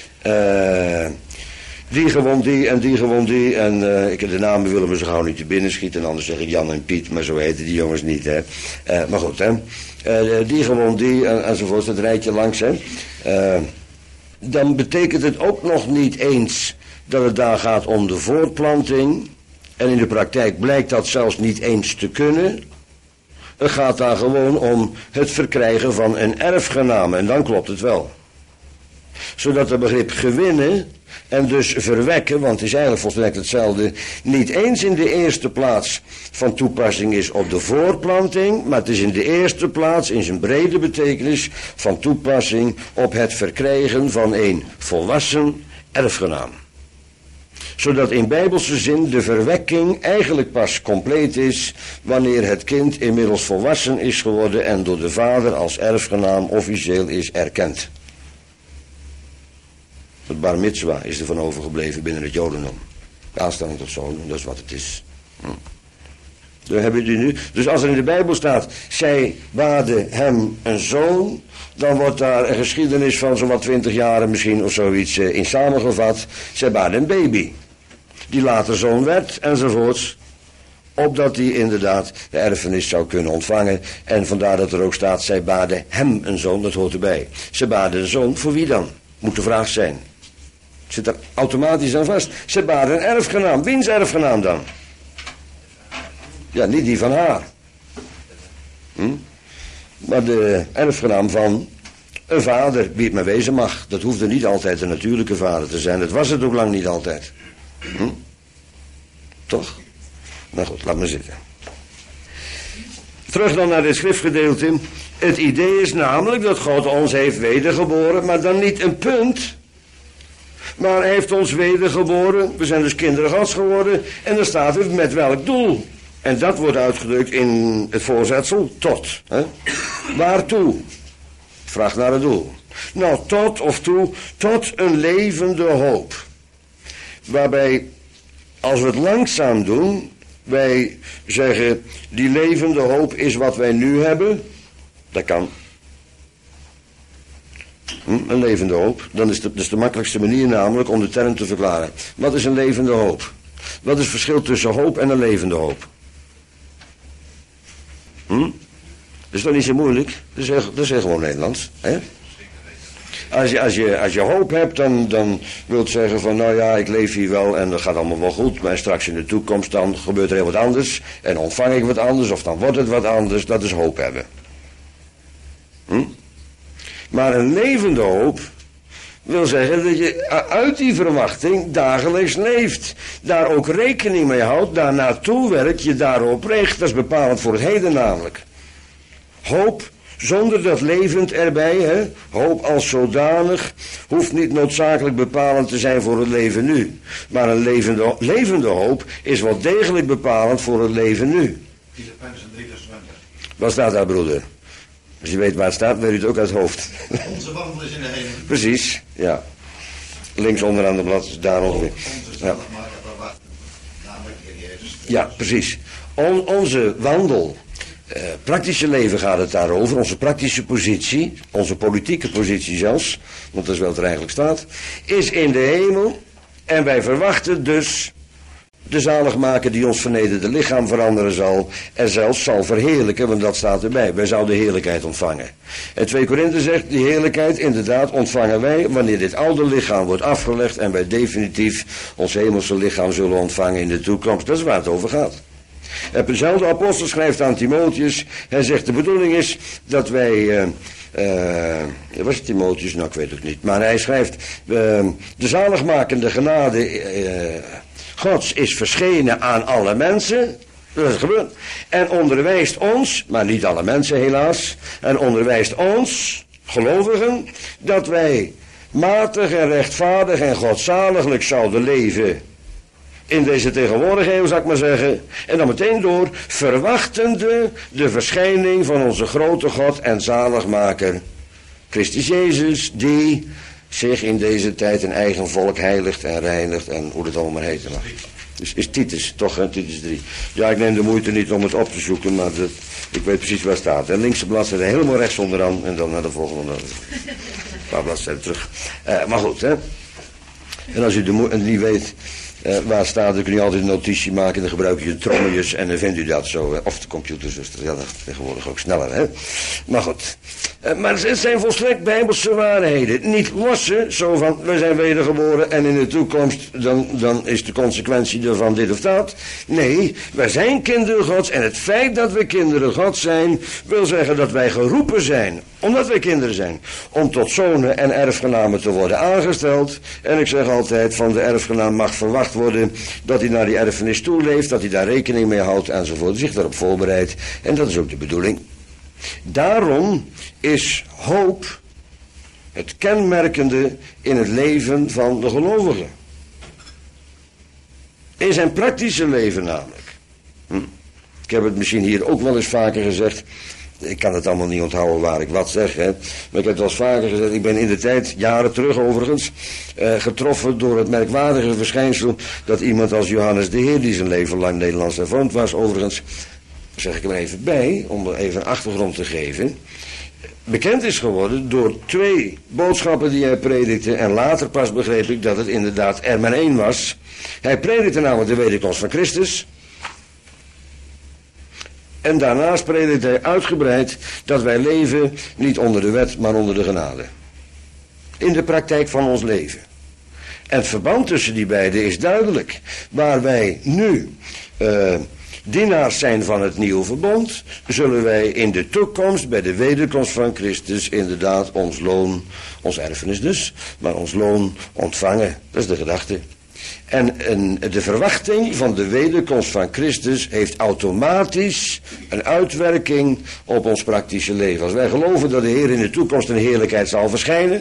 uh, die gewon die en die gewon die en uh, ik, de namen willen me zo gauw niet te binnen schieten, anders zeg ik Jan en Piet, maar zo heten die jongens niet, hè. Uh, maar goed, hè. Uh, die gewon die en, enzovoort, dat rijtje langs, hè. Uh, dan betekent het ook nog niet eens dat het daar gaat om de voortplanting. En in de praktijk blijkt dat zelfs niet eens te kunnen. Het gaat daar gewoon om het verkrijgen van een erfgenaam. En dan klopt het wel. Zodat het begrip gewinnen en dus verwekken, want het is eigenlijk volstrekt hetzelfde, niet eens in de eerste plaats van toepassing is op de voortplanting, maar het is in de eerste plaats in zijn brede betekenis van toepassing op het verkrijgen van een volwassen erfgenaam. Zodat in bijbelse zin de verwekking eigenlijk pas compleet is wanneer het kind inmiddels volwassen is geworden en door de vader als erfgenaam officieel is erkend. Het bar mitzwa is er van overgebleven binnen het jodendom. De aanstelling tot zoon, dat is wat het is. Hm. Dan hebben we die nu. Dus als er in de Bijbel staat, zij baden hem een zoon, dan wordt daar een geschiedenis van zowat twintig jaren misschien of zoiets in samengevat. Zij baden een baby, die later zoon werd enzovoorts. Opdat hij inderdaad de erfenis zou kunnen ontvangen. En vandaar dat er ook staat, zij baden hem een zoon, dat hoort erbij. Ze baden een zoon, voor wie dan? Moet de vraag zijn. Zit er automatisch aan vast. Ze baden een erfgenaam. Wiens erfgenaam dan? Ja, niet die van haar. Hm? Maar de erfgenaam van een vader, wie het maar wezen mag. Dat hoefde niet altijd een natuurlijke vader te zijn. Dat was het ook lang niet altijd. Hm? Toch? Nou goed, laat maar zitten. Terug dan naar dit schriftgedeelte. Het idee is namelijk dat God ons heeft wedergeboren, maar dan niet een punt. Maar hij heeft ons wedergeboren, we zijn dus kinderen Gods geworden, en dan staat het met welk doel. En dat wordt uitgedrukt in het voorzetsel tot. Hè? Waartoe? Vraag naar het doel. Nou, tot of toe, tot een levende hoop. Waarbij, als we het langzaam doen, wij zeggen, die levende hoop is wat wij nu hebben. Dat kan. Hm, een levende hoop. Dan is de, dat is de makkelijkste manier namelijk om de term te verklaren. Wat is een levende hoop? Wat is het verschil tussen hoop en een levende hoop? Hm? Dat is toch niet zo moeilijk? Dat is, dat is gewoon Nederlands. Hè? Als je, als, je, als je hoop hebt, dan, dan wil het zeggen van, nou ja, ik leef hier wel en dat gaat allemaal wel goed. Maar straks in de toekomst dan gebeurt er heel wat anders. En ontvang ik wat anders of dan wordt het wat anders. Dat is hoop hebben. Hm? Maar een levende hoop wil zeggen dat je uit die verwachting dagelijks leeft. Daar ook rekening mee houdt, daar naartoe werkt, je daarop richt. Dat is bepalend voor het heden namelijk. Hoop zonder dat levend erbij, hè? Hoop als zodanig hoeft niet noodzakelijk bepalend te zijn voor het leven nu. Maar een levende, levende hoop is wel degelijk bepalend voor het leven nu. Wat staat daar, broeder? Als je weet waar het staat, weet je het ook uit het hoofd. Onze wandel is in de hemel. Precies, ja. Links onderaan de blad, daar ongeveer. Ja, ja precies. On, onze wandel, eh, praktische leven gaat het daarover, onze praktische positie, onze politieke positie zelfs, want dat is wel wat er eigenlijk staat, is in de hemel en wij verwachten dus de zaligmaker die ons vernederde lichaam veranderen zal en zelfs zal verheerlijken, want dat staat erbij. Wij zouden de heerlijkheid ontvangen. En twee Korinthe zegt, die heerlijkheid inderdaad ontvangen wij wanneer dit oude lichaam wordt afgelegd en wij definitief ons hemelse lichaam zullen ontvangen in de toekomst. Dat is waar het over gaat. En dezelfde apostel schrijft aan Timotheus, hij zegt de bedoeling is dat wij, uh, uh, was het Timotheus? Nou ik weet het niet, maar hij schrijft, uh, de zaligmakende genade uh, Gods is verschenen aan alle mensen, dat is gebeurd, en onderwijst ons, maar niet alle mensen helaas, en onderwijst ons, gelovigen, dat wij matig en rechtvaardig en godzaliglijk zouden leven in deze tegenwoordige eeuw, zou ik maar zeggen, en dan meteen door, verwachtende de verschijning van onze grote God en zaligmaker, Christus Jezus, die zich in deze tijd een eigen volk heiligt en reinigt en hoe het allemaal maar heten mag. Dus is Titus, toch hè, Titus drie. Ja, ik neem de moeite niet om het op te zoeken, maar dat, ik weet precies waar het staat. En linkse bladzijde helemaal rechts onderaan en dan naar de volgende. Een paar bladzijden terug. Uh, maar goed, hè. En als u de mo- en niet weet uh, waar staat, dan kun je altijd een notitie maken. Dan gebruik je de trommeltjes en dan vindt u dat zo. Uh, of de computers, dus dat gaat tegenwoordig ook sneller, hè. Maar goed. Uh, maar het zijn volstrekt bijbelse waarheden. Niet losse, zo van, we zijn wedergeboren en in de toekomst, dan, dan is de consequentie ervan dit of dat. Nee, wij zijn kinderen Gods en het feit dat we kinderen Gods zijn, wil zeggen dat wij geroepen zijn, omdat wij kinderen zijn, om tot zonen en erfgenamen te worden aangesteld. En ik zeg altijd, van de erfgenaam mag verwacht worden dat hij naar die erfenis toeleeft, dat hij daar rekening mee houdt enzovoort, zich daarop voorbereidt. En dat is ook de bedoeling. Daarom is hoop het kenmerkende in het leven van de gelovige. In zijn praktische leven namelijk. Hm. Ik heb het misschien hier ook wel eens vaker gezegd. Ik kan het allemaal niet onthouden waar ik wat zeg. Hè. Maar ik heb het wel eens vaker gezegd. Ik ben in de tijd, jaren terug overigens, eh, getroffen door het merkwaardige verschijnsel dat iemand als Johannes de Heer, die zijn leven lang Nederlands hervormd was overigens, zeg ik er even bij, om er even een achtergrond te geven, bekend is geworden door twee boodschappen die hij predikte. En later pas begreep ik dat het inderdaad er maar één was. Hij predikte namelijk de wederkomst van Christus. En daarnaast predikte hij uitgebreid dat wij leven niet onder de wet, maar onder de genade. In de praktijk van ons leven. En het verband tussen die beiden is duidelijk. Waar wij nu Uh, dienaars zijn van het nieuwe verbond, zullen wij in de toekomst, bij de wederkomst van Christus, inderdaad ons loon, ons erfenis dus, maar ons loon ontvangen. Dat is de gedachte. En, en de verwachting van de wederkomst van Christus heeft automatisch een uitwerking op ons praktische leven. Als wij geloven dat de Heer in de toekomst in heerlijkheid zal verschijnen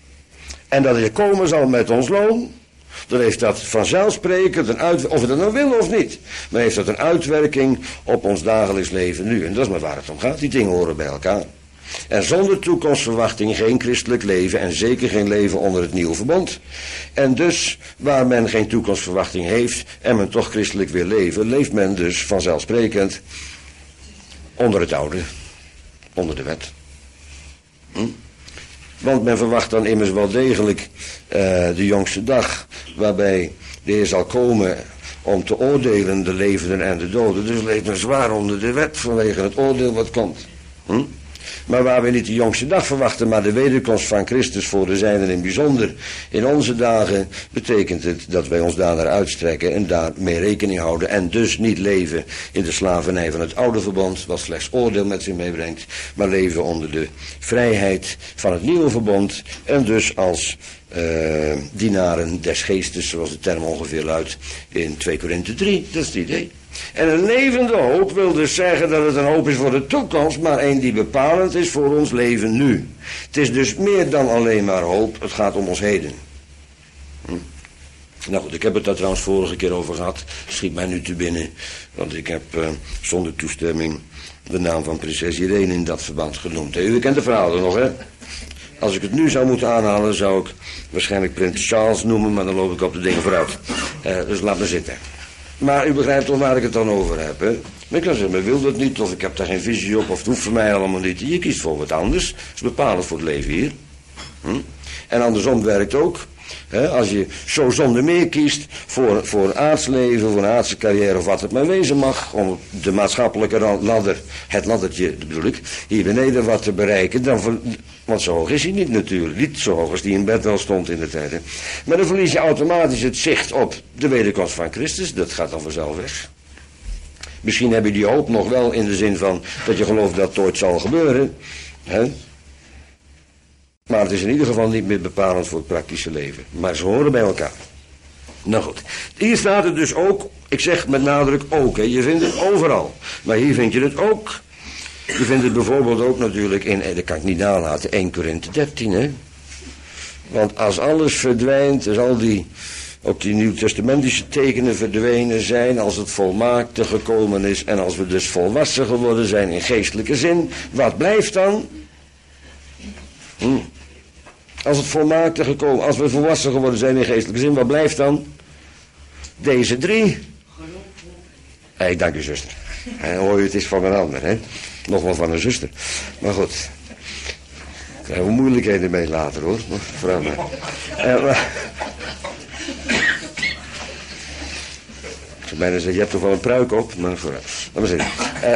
en dat hij komen zal met ons loon, dan heeft dat vanzelfsprekend een uitwerking, of we dat nou willen of niet, maar heeft dat een uitwerking op ons dagelijks leven nu. En dat is maar waar het om gaat, die dingen horen bij elkaar. En zonder toekomstverwachting geen christelijk leven en zeker geen leven onder het nieuwe verbond. En dus, waar men geen toekomstverwachting heeft en men toch christelijk wil leven, leeft men dus vanzelfsprekend onder het oude, onder de wet. Hm? Want men verwacht dan immers wel degelijk uh, de jongste dag, waarbij de Heer zal komen om te oordelen de levenden en de doden. Dus leeft men zwaar onder de wet vanwege het oordeel wat komt. Hm? Maar waar we niet de jongste dag verwachten, maar de wederkomst van Christus voor de zijnen in bijzonder in onze dagen, betekent het dat wij ons daar naar uitstrekken en daarmee rekening houden en dus niet leven in de slavernij van het oude verbond, wat slechts oordeel met zich meebrengt, maar leven onder de vrijheid van het nieuwe verbond en dus als uh, dienaren des geestes, zoals de term ongeveer luidt in twee Korinthe drie, dat is het idee. En een levende hoop wil dus zeggen dat het een hoop is voor de toekomst, maar een die bepalend is voor ons leven nu. Het is dus meer dan alleen maar hoop, het gaat om ons heden. Hm? Nou goed, ik heb het daar trouwens vorige keer over gehad, schiet mij nu te binnen, want ik heb uh, zonder toestemming de naam van prinses Irene in dat verband genoemd. U kent de verhalen nog, hè? Als ik het nu zou moeten aanhalen, zou ik waarschijnlijk prins Charles noemen, maar dan loop ik op de dingen vooruit. Uh, dus laat me zitten. Maar u begrijpt toch waar ik het dan over heb, hè? Maar ik kan zeggen, maar wil dat niet, of ik heb daar geen visie op, of het hoeft voor mij allemaal niet. Je kiest voor wat anders, dat is bepalend voor het leven hier. Hm? En andersom werkt ook. Hè? Als je zo zonder meer kiest voor, voor een aardsleven, voor een aardse carrière of wat het maar wezen mag, om de maatschappelijke ladder, het laddertje bedoel ik, hier beneden wat te bereiken, dan, want zo hoog is hij niet natuurlijk, niet zo hoog als die in bed wel stond in de tijd. Hè? Maar dan verlies je automatisch het zicht op de wederkomst van Christus, dat gaat dan vanzelf weg. Misschien heb je die hoop nog wel in de zin van dat je gelooft dat het ooit zal gebeuren, hè? Maar het is in ieder geval niet meer bepalend voor het praktische leven. Maar ze horen bij elkaar. Nou goed. Hier staat het dus ook. Ik zeg met nadruk ook. Hè. Je vindt het overal. Maar hier vind je het ook. Je vindt het bijvoorbeeld ook natuurlijk in. Dat kan ik niet nalaten. één Korinthe dertien. Hè. Want als alles verdwijnt. Als al die. Ook die nieuwtestamentische tekenen verdwenen zijn. Als het volmaakte gekomen is. En als we dus volwassen geworden zijn in geestelijke zin. Wat blijft dan? Hm. Als het volmaakte gekomen, als we volwassen geworden zijn in geestelijke zin, wat blijft dan? Deze drie. Hé, hey, dank u zuster. En hoor je, het is van een ander, hè? Nog wel van een zuster. Maar goed. Daar krijgen we moeilijkheden mee later, hoor. Vraag maar. Uh, maar... Ik zou bijna zeggen, je hebt toch wel een pruik op, maar vooruit. Laat maar zeggen. Uh,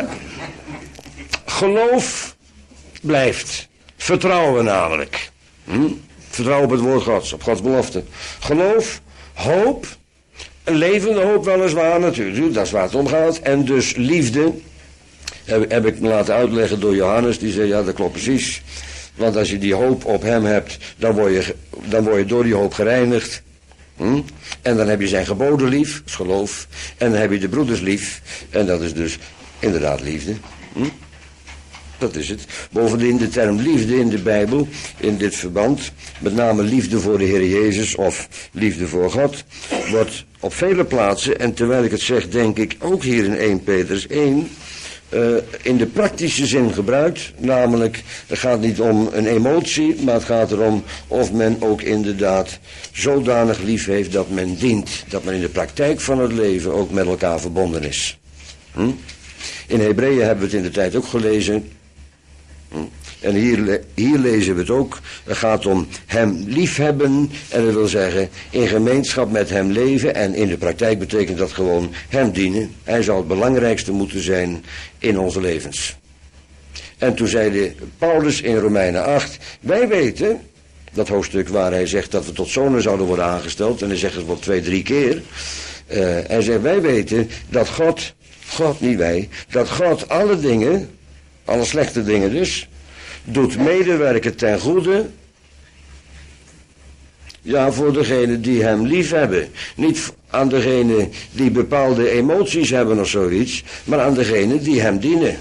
geloof blijft. Vertrouwen namelijk. Hm? Vertrouwen op het woord Gods, op Gods belofte. Geloof, hoop, een levende hoop weliswaar natuurlijk, dat is waar het om gaat. En dus liefde, heb, heb ik me laten uitleggen door Johannes, die zei ja dat klopt precies. Want als je die hoop op hem hebt, dan word je, dan word je door die hoop gereinigd. Hm? En dan heb je zijn geboden lief, dat is geloof. En dan heb je de broeders lief, en dat is dus inderdaad liefde. Hm? Dat is het. Bovendien de term liefde in de Bijbel, in dit verband, met name liefde voor de Heer Jezus of liefde voor God, wordt op vele plaatsen, en terwijl ik het zeg, denk ik ook hier in één Petrus één, uh, in de praktische zin gebruikt. Namelijk, het gaat niet om een emotie, maar het gaat erom of men ook inderdaad zodanig lief heeft dat men dient, dat men in de praktijk van het leven ook met elkaar verbonden is. Hm? In Hebreeën hebben we het in de tijd ook gelezen. En hier, hier lezen we het ook. Het gaat om hem liefhebben. En dat wil zeggen in gemeenschap met hem leven. En in de praktijk betekent dat gewoon hem dienen. Hij zal het belangrijkste moeten zijn in onze levens. En toen zei Paulus in Romeinen acht. Wij weten, dat hoofdstuk waar hij zegt dat we tot zonen zouden worden aangesteld. En hij zegt het wel twee, drie keer. Uh, hij zegt wij weten dat God, God niet wij, dat God alle dingen, alle slechte dingen dus, doet medewerken ten goede Ja, voor degenen die hem lief hebben. Niet aan degenen die bepaalde emoties hebben of zoiets, maar aan degenen die hem dienen.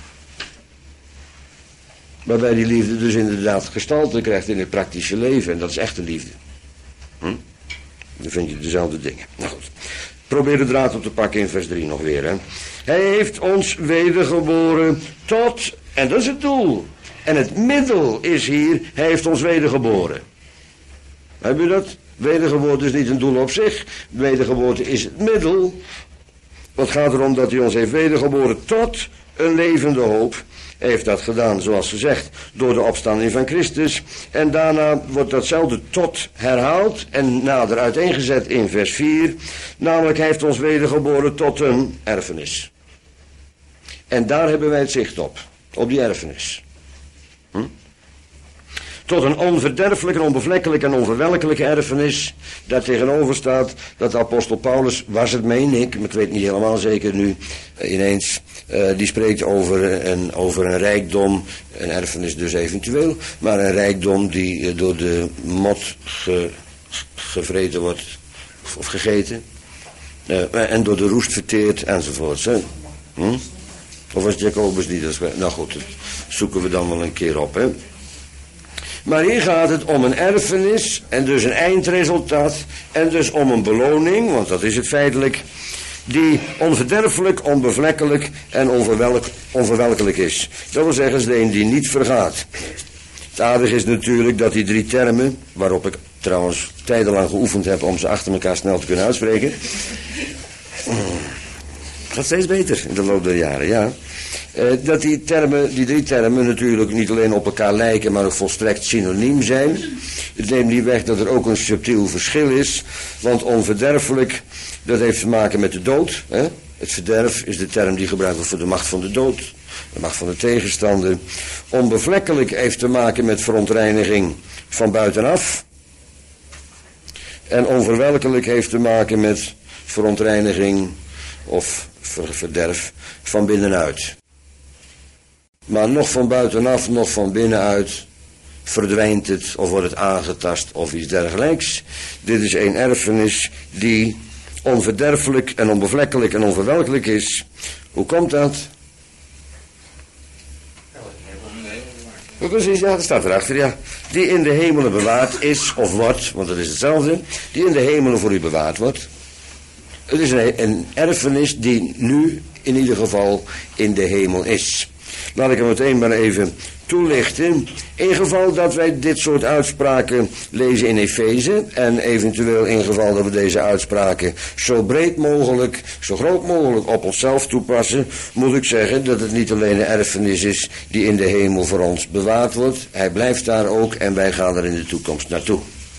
Waarbij die liefde dus inderdaad gestalte krijgt in het praktische leven. En dat is echte liefde. Hm? Dan vind je dezelfde dingen. Nou goed. Probeer de draad op te pakken in vers drie nog weer. Hè. Hij heeft ons wedergeboren tot, en dat is het doel. En het middel is hier, hij heeft ons wedergeboren. Heb je dat? Wedergeboorte is niet een doel op zich. Wedergeboorte is het middel. Het gaat erom dat hij ons heeft wedergeboren tot een levende hoop. Hij heeft dat gedaan, zoals gezegd, door de opstanding van Christus. En daarna wordt datzelfde tot herhaald en nader uiteengezet in vers vier. Namelijk, hij heeft ons wedergeboren tot een erfenis. En daar hebben wij het zicht op. Op die erfenis. Hm? Tot een onverderfelijke, onbevlekkelijke en onverwelkelijke erfenis. Daar tegenover staat dat de apostel Paulus, was het meen ik, maar ik weet niet helemaal zeker nu, ineens, uh, die spreekt over een, over een rijkdom, een erfenis dus eventueel, maar een rijkdom die uh, door de mot ge, gevreten wordt, of, of gegeten, uh, en door de roest verteerd enzovoorts. Hè? Hm? Of was Jacobus die dat schrijft? Nou goed, dat zoeken we dan wel een keer op, hè. Maar hier gaat het om een erfenis en dus een eindresultaat en dus om een beloning, want dat is het feitelijk, die onverderfelijk, onbevlekkelijk en onverwelk, onverwelkelijk is. Dat wil zeggen, is de een die niet vergaat. Het aardige is natuurlijk dat die drie termen, waarop ik trouwens tijdenlang geoefend heb om ze achter elkaar snel te kunnen uitspreken, gaat steeds beter in de loop der jaren, ja. Uh, dat die termen, die drie termen natuurlijk niet alleen op elkaar lijken, maar ook volstrekt synoniem zijn. Het neemt niet weg dat er ook een subtiel verschil is, want onverderfelijk, dat heeft te maken met de dood. Hè? Het verderf is de term die gebruikt wordt voor de macht van de dood, de macht van de tegenstander. Onbevlekkelijk heeft te maken met verontreiniging van buitenaf. En onverwelkelijk heeft te maken met verontreiniging of verderf van binnenuit. Maar nog van buitenaf, nog van binnenuit verdwijnt het of wordt het aangetast of iets dergelijks. Dit is een erfenis die onverderfelijk en onbevlekkelijk en onverwelkelijk is. Hoe komt dat? Ja, precies, ja, dat staat erachter, ja. Die in de hemelen bewaard is of wordt, want dat is hetzelfde, die in de hemelen voor u bewaard wordt. Het is een, een erfenis die nu in ieder geval in de hemel is. Laat ik hem meteen maar even toelichten. In geval dat wij dit soort uitspraken lezen in Efeze en eventueel in geval dat we deze uitspraken zo breed mogelijk, zo groot mogelijk op onszelf toepassen, moet ik zeggen dat het niet alleen een erfenis is die in de hemel voor ons bewaard wordt. Hij blijft daar ook en wij gaan er in de toekomst naartoe.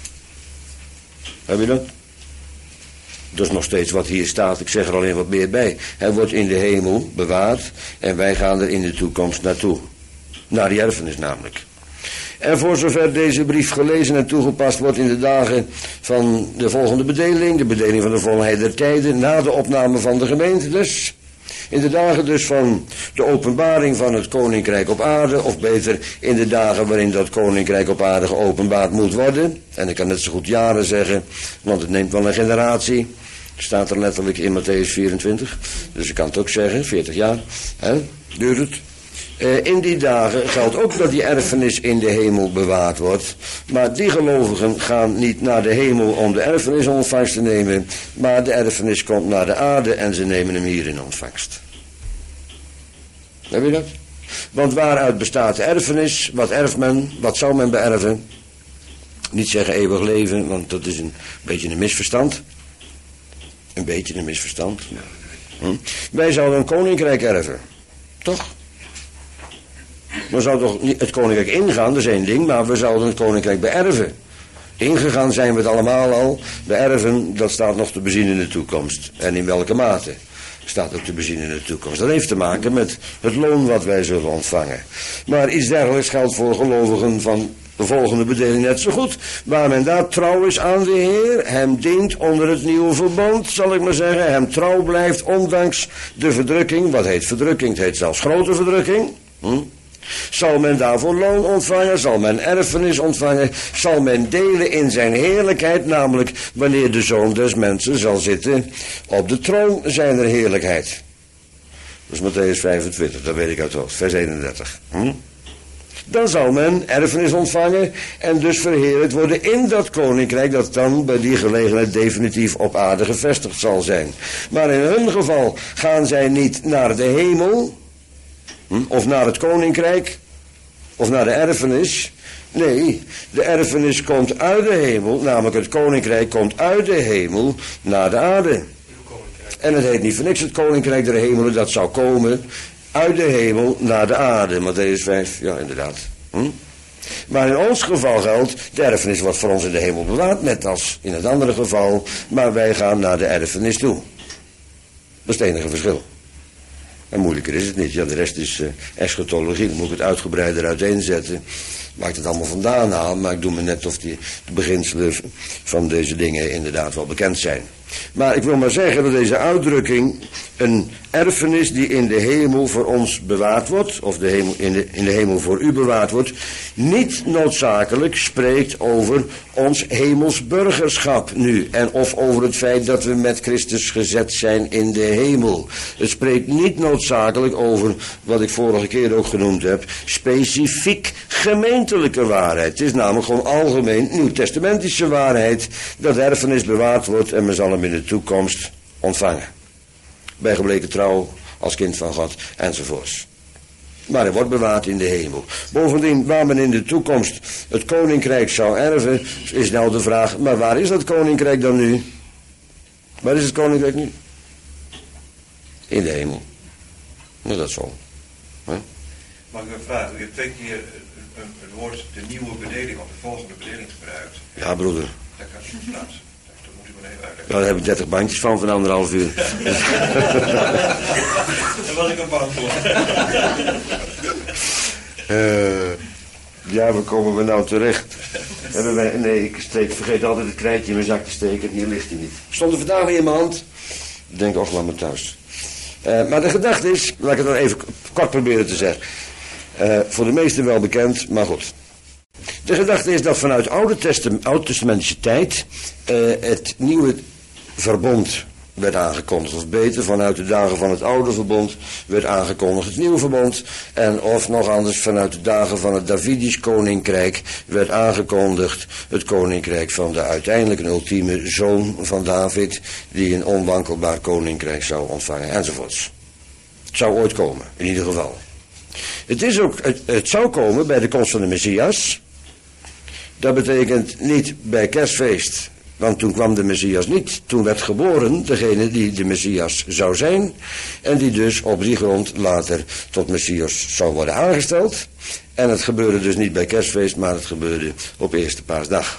Heb je dat? Dat is nog steeds wat hier staat, ik zeg er alleen wat meer bij. Hij wordt in de hemel bewaard en wij gaan er in de toekomst naartoe. Naar die erfenis namelijk. En voor zover deze brief gelezen en toegepast wordt in de dagen van de volgende bedeling, de bedeling van de volheid der tijden, na de opname van de gemeente dus. In de dagen dus van de openbaring van het koninkrijk op aarde, of beter in de dagen waarin dat koninkrijk op aarde geopenbaard moet worden. En ik kan net zo goed jaren zeggen, want het neemt wel een generatie. Staat er letterlijk in Matthäus vierentwintig. Dus ik kan het ook zeggen, veertig jaar. Hè, duurt het. Uh, in die dagen geldt ook dat die erfenis in de hemel bewaard wordt. Maar die gelovigen gaan niet naar de hemel om de erfenis in ontvangst te nemen. Maar de erfenis komt naar de aarde en ze nemen hem hier in ontvangst. Heb je dat? Want waaruit bestaat de erfenis? Wat erft men? Wat zou men beërven? Niet zeggen eeuwig leven, want dat is een beetje een misverstand. Een beetje een misverstand. Hm? Wij zouden een koninkrijk erven. Toch? We zouden toch niet het koninkrijk ingaan, dat is één ding, maar we zouden het koninkrijk beërven. Ingegaan zijn we het allemaal al. Beërven, dat staat nog te bezien in de toekomst. En in welke mate staat ook te bezien in de toekomst. Dat heeft te maken met het loon wat wij zullen ontvangen. Maar iets dergelijks geldt voor gelovigen van de volgende bedeling net zo goed. Waar men daar trouw is aan de Heer, hem dient onder het nieuwe verbond, zal ik maar zeggen. Hem trouw blijft, ondanks de verdrukking. Wat heet verdrukking? Het heet zelfs grote verdrukking. Hm? Zal men daarvoor loon ontvangen? Zal men erfenis ontvangen? Zal men delen in zijn heerlijkheid? Namelijk wanneer de Zoon des Mensen zal zitten op de troon zijner heerlijkheid. Dat is Matthäus vijfentwintig, dat weet ik uit het hoofd, vers eenendertig. Hm? Dan zal men erfenis ontvangen en dus verheerlijkt worden in dat koninkrijk dat dan bij die gelegenheid definitief op aarde gevestigd zal zijn. Maar in hun geval gaan zij niet naar de hemel, hm, of naar het koninkrijk, of naar de erfenis. Nee, de erfenis komt uit de hemel, namelijk het koninkrijk komt uit de hemel naar de aarde. En het heet niet voor niks het koninkrijk der hemelen, dat zou komen uit de hemel naar de aarde. Matthäus vijf, ja inderdaad. Hm? Maar in ons geval geldt, de erfenis wordt voor ons in de hemel bewaard, net als in het andere geval, maar wij gaan naar de erfenis toe. Dat is het enige verschil. En moeilijker is het niet. Ja, de rest is uh, eschatologie, dan moet ik het uitgebreider uiteenzetten. Waar ik het allemaal vandaan haal, maar ik doe me net of die de beginselen van deze dingen inderdaad wel bekend zijn. Maar ik wil maar zeggen dat deze uitdrukking een erfenis die in de hemel voor ons bewaard wordt, of de hemel, in, de, in de hemel voor u bewaard wordt, niet noodzakelijk spreekt over ons hemels burgerschap nu. En of over het feit dat we met Christus gezet zijn in de hemel. Het spreekt niet noodzakelijk over, wat ik vorige keer ook genoemd heb, specifiek gemeentelijke waarheid. Het is namelijk gewoon algemeen nieuwtestamentische waarheid dat erfenis bewaard wordt en men zal hem in de toekomst ontvangen. Bij gebleken trouw als kind van God enzovoorts. Maar hij wordt bewaard in de hemel. Bovendien, waar men in de toekomst het koninkrijk zou erven, is nou de vraag, maar waar is dat koninkrijk dan nu? Waar is het koninkrijk nu? In de hemel. Nou, dat is zo. Huh? Mag ik een vraag? U hebt twee keer het woord de nieuwe bedeling of de volgende bedeling gebruikt. Ja, broeder. Dat kan soms plaats. Dat moet u maar even uitleggen. Ja, daar heb ik dertig bandjes van van anderhalf uur. Daar was ik een bang voor. Uh, ja, waar komen we nou terecht? Hebben wij, nee, ik steek, vergeet altijd het krijtje in mijn zak te steken. Hier ligt hij niet. Stond er vandaag weer in mijn hand. Ik denk, och, laat me thuis. Uh, maar de gedachte is, laat ik het dan even kort proberen te zeggen. Uh, voor de meesten wel bekend, maar goed. De gedachte is dat vanuit Oude Testam- Oud-testamentische tijd uh, het nieuwe verbond werd aangekondigd. Of beter, vanuit de dagen van het oude verbond werd aangekondigd het nieuwe verbond. En of nog anders, vanuit de dagen van het Davidisch koninkrijk werd aangekondigd het koninkrijk van de uiteindelijk een ultieme zoon van David, die een onwankelbaar koninkrijk zou ontvangen, enzovoorts. Het zou ooit komen, in ieder geval. Het, is ook, het, het zou komen bij de komst van de Messias. Dat betekent niet bij kerstfeest, want toen kwam de Messias niet. Toen werd geboren degene die de Messias zou zijn en die dus op die grond later tot Messias zou worden aangesteld. En het gebeurde dus niet bij kerstfeest, maar het gebeurde op eerste paasdag.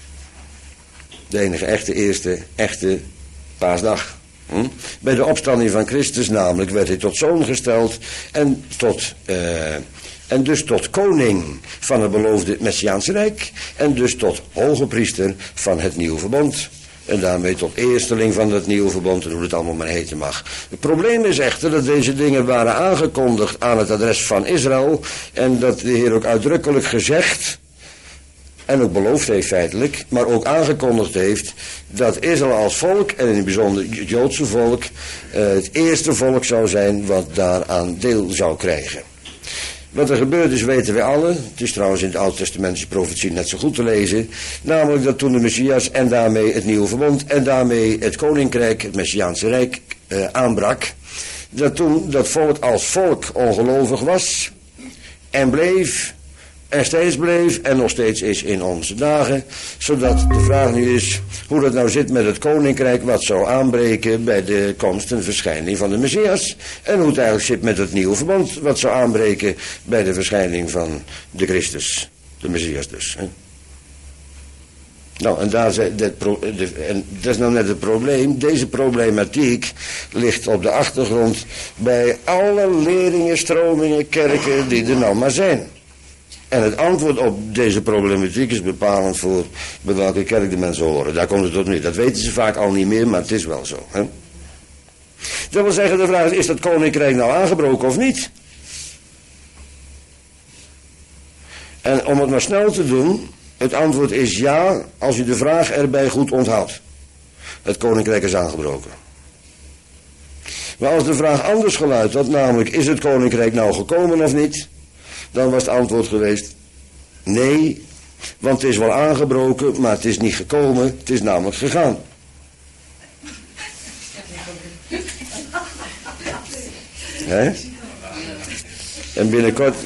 De enige echte eerste, echte paasdag. Hm? Bij de opstanding van Christus namelijk werd hij tot zoon gesteld en, tot, uh, en dus tot koning van het beloofde Messiaanse Rijk en dus tot hoge priester van het nieuwe verbond. En daarmee tot eersteling van het nieuwe verbond en hoe het allemaal maar heten mag. Het probleem is echter dat deze dingen waren aangekondigd aan het adres van Israël en dat de Heer ook uitdrukkelijk gezegd en ook beloofd heeft feitelijk, maar ook aangekondigd heeft dat Israël als volk, en in het bijzonder het Joodse volk, uh, het eerste volk zou zijn wat daaraan deel zou krijgen. Wat er gebeurd is weten wij allen, het is trouwens in de Oud-testamentische profetie net zo goed te lezen, namelijk dat toen de Messias en daarmee het nieuwe verbond en daarmee het koninkrijk, het Messiaanse Rijk, uh, aanbrak, dat toen dat volk als volk ongelovig was en bleef, en steeds bleef en nog steeds is in onze dagen. Zodat de vraag nu is hoe dat nou zit met het koninkrijk wat zou aanbreken bij de komst en verschijning van de Messias. En hoe het eigenlijk zit met het nieuwe verbond wat zou aanbreken bij de verschijning van de Christus. De Messias dus. Hè. Nou, en, daar zijn de, de, en dat is nou net het probleem. Deze problematiek ligt op de achtergrond bij alle leringen, stromingen, kerken die er nou maar zijn. En het antwoord op deze problematiek is bepalend voor bij welke kerk de mensen horen. Daar komt het op neer. Dat weten ze vaak al niet meer, maar het is wel zo. Hè? Dat wil zeggen, de vraag is, is dat koninkrijk nou aangebroken of niet? En om het maar snel te doen, het antwoord is ja, als u de vraag erbij goed onthoudt. Het koninkrijk is aangebroken. Maar als de vraag anders geluid had, namelijk is het koninkrijk nou gekomen of niet, dan was het antwoord geweest nee, want het is wel aangebroken, maar het is niet gekomen, het is namelijk gegaan. Hè? En binnenkort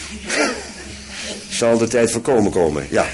zal de tijd voorkomen komen, ja.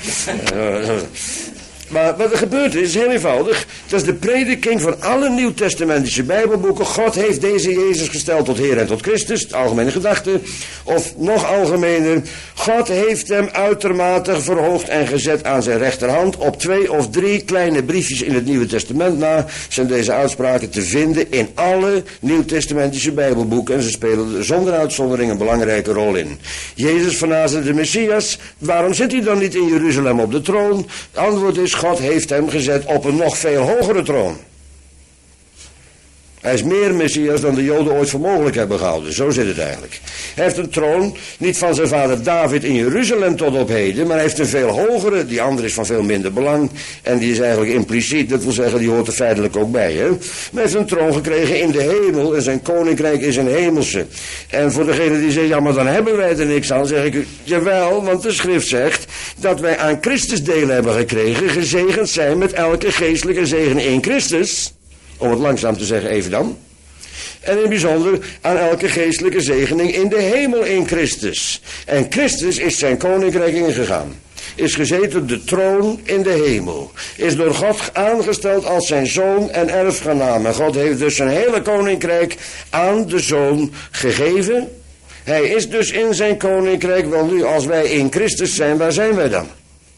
Maar wat er gebeurt is, is heel eenvoudig. Dat is de prediking van alle nieuwtestamentische bijbelboeken. God heeft deze Jezus gesteld tot Heer en tot Christus, de algemene gedachte. Of nog algemener, God heeft hem uitermate verhoogd en gezet aan zijn rechterhand. Op twee of drie kleine briefjes in het Nieuwe Testament na zijn deze uitspraken te vinden in alle nieuwtestamentische bijbelboeken. En ze spelen er zonder uitzondering een belangrijke rol in. Jezus van Nazareth, de Messias, waarom zit hij dan niet in Jeruzalem op de troon? Het antwoord is, God heeft hem gezet op een nog veel hogere troon. Hij is meer Messias dan de Joden ooit voor mogelijk hebben gehouden. Zo zit het eigenlijk. Hij heeft een troon, niet van zijn vader David in Jeruzalem tot op heden, maar hij heeft een veel hogere, die andere is van veel minder belang, en die is eigenlijk impliciet, dat wil zeggen, die hoort er feitelijk ook bij. Hè? Maar hij heeft een troon gekregen in de hemel, en zijn koninkrijk is een hemelse. En voor degene die zegt, ja, maar dan hebben wij er niks aan, zeg ik u, jawel, want de schrift zegt dat wij aan Christus deel hebben gekregen, gezegend zijn met elke geestelijke zegen in Christus. Om het langzaam te zeggen even dan. En in het bijzonder aan elke geestelijke zegening in de hemel in Christus. En Christus is zijn koninkrijk ingegaan. Is gezeten op de troon in de hemel. Is door God aangesteld als zijn zoon en erfgenaam. En God heeft dus zijn hele koninkrijk aan de zoon gegeven. Hij is dus in zijn koninkrijk. Wel nu, als wij in Christus zijn, waar zijn wij dan?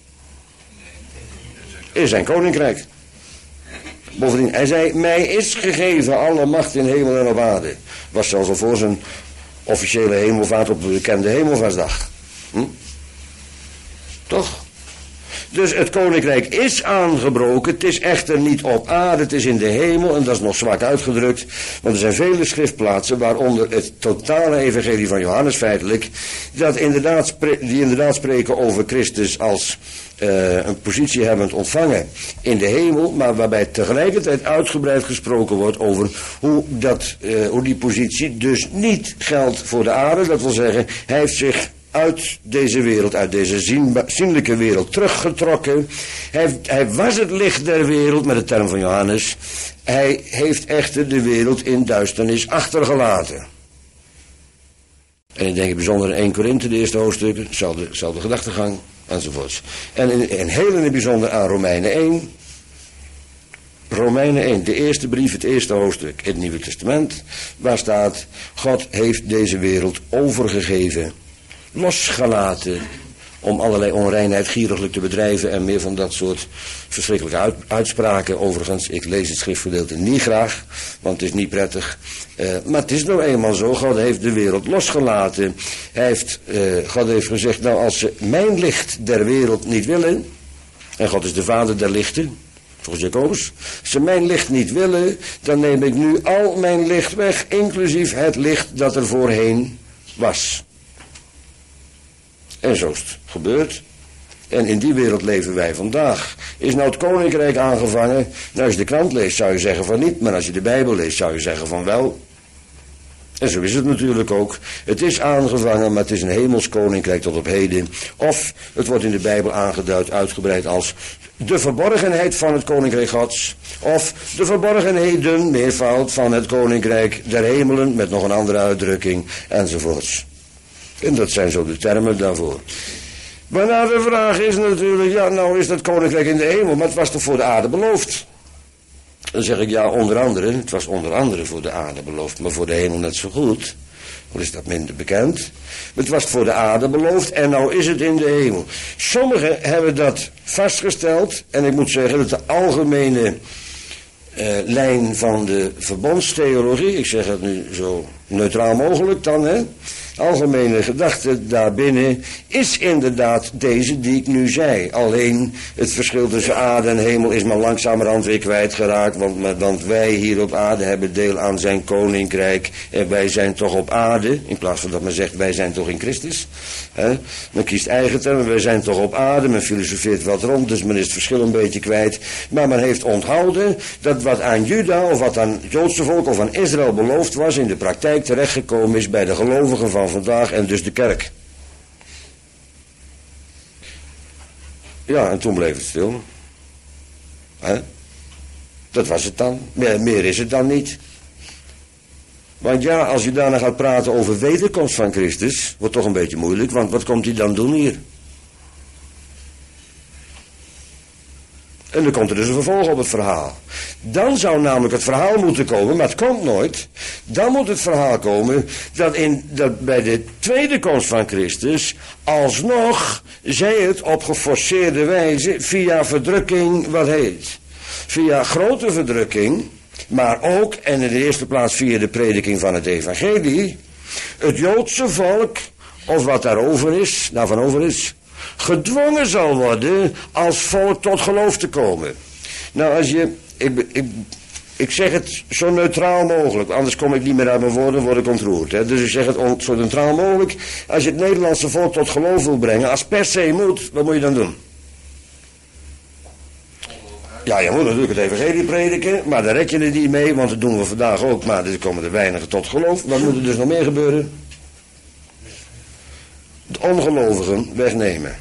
In zijn koninkrijk. Bovendien, hij zei, mij is gegeven alle macht in hemel en op aarde. Was zelfs al voor zijn officiële hemelvaart op de bekende hemelvaartsdag. Hm? Toch? Dus het koninkrijk is aangebroken. Het is echter niet op aarde, het is in de hemel. En dat is nog zwak uitgedrukt. Want er zijn vele schriftplaatsen, waaronder het totale evangelie van Johannes feitelijk, dat inderdaad, die inderdaad spreken over Christus als uh, een positie hebbend ontvangen in de hemel. Maar waarbij tegelijkertijd uitgebreid gesproken wordt over hoe, dat, uh, hoe die positie dus niet geldt voor de aarde. Dat wil zeggen, hij heeft zich uit deze wereld, uit deze zien, zienlijke wereld teruggetrokken. Hij, hij was het licht der wereld, met de term van Johannes. Hij heeft echter de wereld in duisternis achtergelaten. En ik denk bijzonder in Eerste Korinthe, de eerste hoofdstukken, dezelfde, dezelfde gedachtegang, enzovoorts. En in, in heel in het bijzonder aan Romeinen één. Romeinen één, de eerste brief, het eerste hoofdstuk in het Nieuwe Testament, waar staat, God heeft deze wereld overgegeven, losgelaten om allerlei onreinheid gieriglijk te bedrijven en meer van dat soort verschrikkelijke uit, uitspraken. Overigens, ik lees het schriftgedeelte niet graag, want het is niet prettig. Uh, maar het is nou eenmaal zo, God heeft de wereld losgelaten. Hij heeft, uh, God heeft gezegd, nou als ze mijn licht der wereld niet willen, en God is de vader der lichten, volgens Jacobus, als ze mijn licht niet willen, dan neem ik nu al mijn licht weg, inclusief het licht dat er voorheen was. En zo is het gebeurd. En in die wereld leven wij vandaag. Is nou het koninkrijk aangevangen? Nou, als je de krant leest zou je zeggen van niet. Maar als je de Bijbel leest zou je zeggen van wel. En zo is het natuurlijk ook. Het is aangevangen, maar het is een hemels koninkrijk tot op heden. Of het wordt in de Bijbel aangeduid, uitgebreid als de verborgenheid van het koninkrijk Gods. Of de verborgenheden, meervoud, van het koninkrijk der hemelen. Met nog een andere uitdrukking, enzovoorts. En dat zijn zo de termen daarvoor. Maar nou, de vraag is natuurlijk, ja, nou is dat koninkrijk in de hemel, maar het was toch voor de aarde beloofd? Dan zeg ik, ja, onder andere, het was onder andere voor de aarde beloofd, maar voor de hemel net zo goed. Hoe is dat minder bekend? Maar het was voor de aarde beloofd en nou is het in de hemel. Sommigen hebben dat vastgesteld en ik moet zeggen dat de algemene uh, lijn van de verbondstheologie, ik zeg het nu zo neutraal mogelijk dan, hè, algemene gedachte daarbinnen is inderdaad deze die ik nu zei. Alleen het verschil tussen aarde en hemel is maar langzamerhand weer kwijtgeraakt. Want, want wij hier op aarde hebben deel aan zijn koninkrijk. En wij zijn toch op aarde. In plaats van dat men zegt wij zijn toch in Christus. He? Men kiest eigen termen. Wij zijn toch op aarde. Men filosofeert wat rond. Dus men is het verschil een beetje kwijt. Maar men heeft onthouden dat wat aan Juda of wat aan het Joodse volk of aan Israël beloofd was in de praktijk terechtgekomen is bij de gelovigen van vandaag en dus de kerk. Ja, en toen bleef het stil. He? Dat was het dan. Meer, meer is het dan niet. Want ja, als je daarna gaat praten over wederkomst van Christus, wordt toch een beetje moeilijk, want wat komt hij dan doen hier? En dan komt er dus een vervolg op het verhaal. Dan zou namelijk het verhaal moeten komen, maar het komt nooit. Dan moet het verhaal komen dat, in, dat bij de tweede komst van Christus alsnog zij het op geforceerde wijze via verdrukking wat heet. Via grote verdrukking, maar ook en in de eerste plaats via de prediking van het evangelie, het Joodse volk, of wat daarover is, daarvan over is, gedwongen zal worden als volk tot geloof te komen. Nou, als je, ik, ik, ik zeg het zo neutraal mogelijk, anders kom ik niet meer uit mijn woorden, word ik ontroerd. Hè? Dus ik zeg het on, zo neutraal mogelijk. Als je het Nederlandse volk tot geloof wil brengen, als per se moet, wat moet je dan doen? Ja, je moet natuurlijk het evangelie prediken, maar daar red je er niet mee, want dat doen we vandaag ook, maar er komen er weinigen tot geloof. Wat moet er dus nog meer gebeuren? De ongelovigen wegnemen.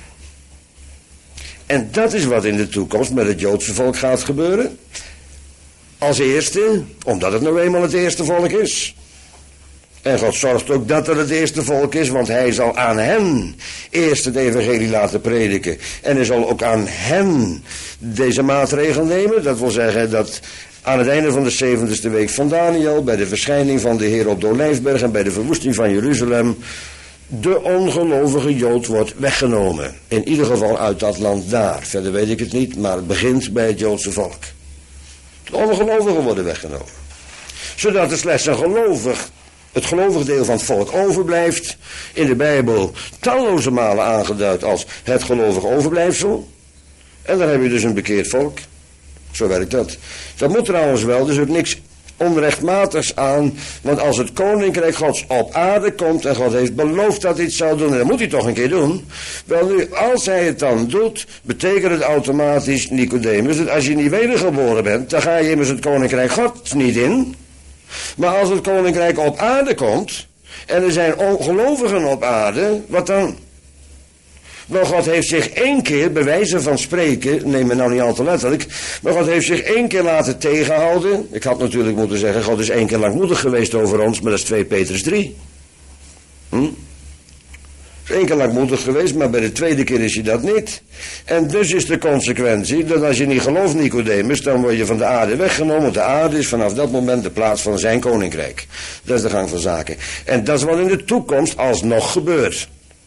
En dat is wat in de toekomst met het Joodse volk gaat gebeuren. Als eerste, omdat het nou eenmaal het eerste volk is. En God zorgt ook dat het het eerste volk is, want hij zal aan hen eerst het evangelie laten prediken. En hij zal ook aan hen deze maatregel nemen. Dat wil zeggen dat aan het einde van de zeventigste week van Daniel, bij de verschijning van de Heer op de Olijfberg en bij de verwoesting van Jeruzalem, de ongelovige Jood wordt weggenomen. In ieder geval uit dat land daar. Verder weet ik het niet, maar het begint bij het Joodse volk. De ongelovigen worden weggenomen. Zodat er slechts een gelovig, het gelovig deel van het volk overblijft. In de Bijbel talloze malen aangeduid als het gelovig overblijfsel. En dan heb je dus een bekeerd volk. Zo werkt dat. Dat moet trouwens wel, dus ook niks onrechtmatigs aan, want als het koninkrijk Gods op aarde komt en God heeft beloofd dat hij het zou doen, en dat moet hij toch een keer doen. Wel nu, als hij het dan doet, betekent het automatisch, Nicodemus, dat als je niet wedergeboren bent, dan ga je immers het koninkrijk Gods niet in. Maar als het koninkrijk op aarde komt, en er zijn ongelovigen op aarde, wat dan? Wel, God heeft zich één keer, bij wijze van spreken, neem me nou niet al te letterlijk, maar God heeft zich één keer laten tegenhouden. Ik had natuurlijk moeten zeggen, God is één keer langmoedig geweest over ons, maar dat is twee Petrus drie. Hm? Is één keer langmoedig geweest, maar bij de tweede keer is hij dat niet. En dus is de consequentie, dat als je niet gelooft, Nicodemus, dan word je van de aarde weggenomen, want de aarde is vanaf dat moment de plaats van zijn koninkrijk. Dat is de gang van zaken. En dat is wat in de toekomst alsnog gebeurt.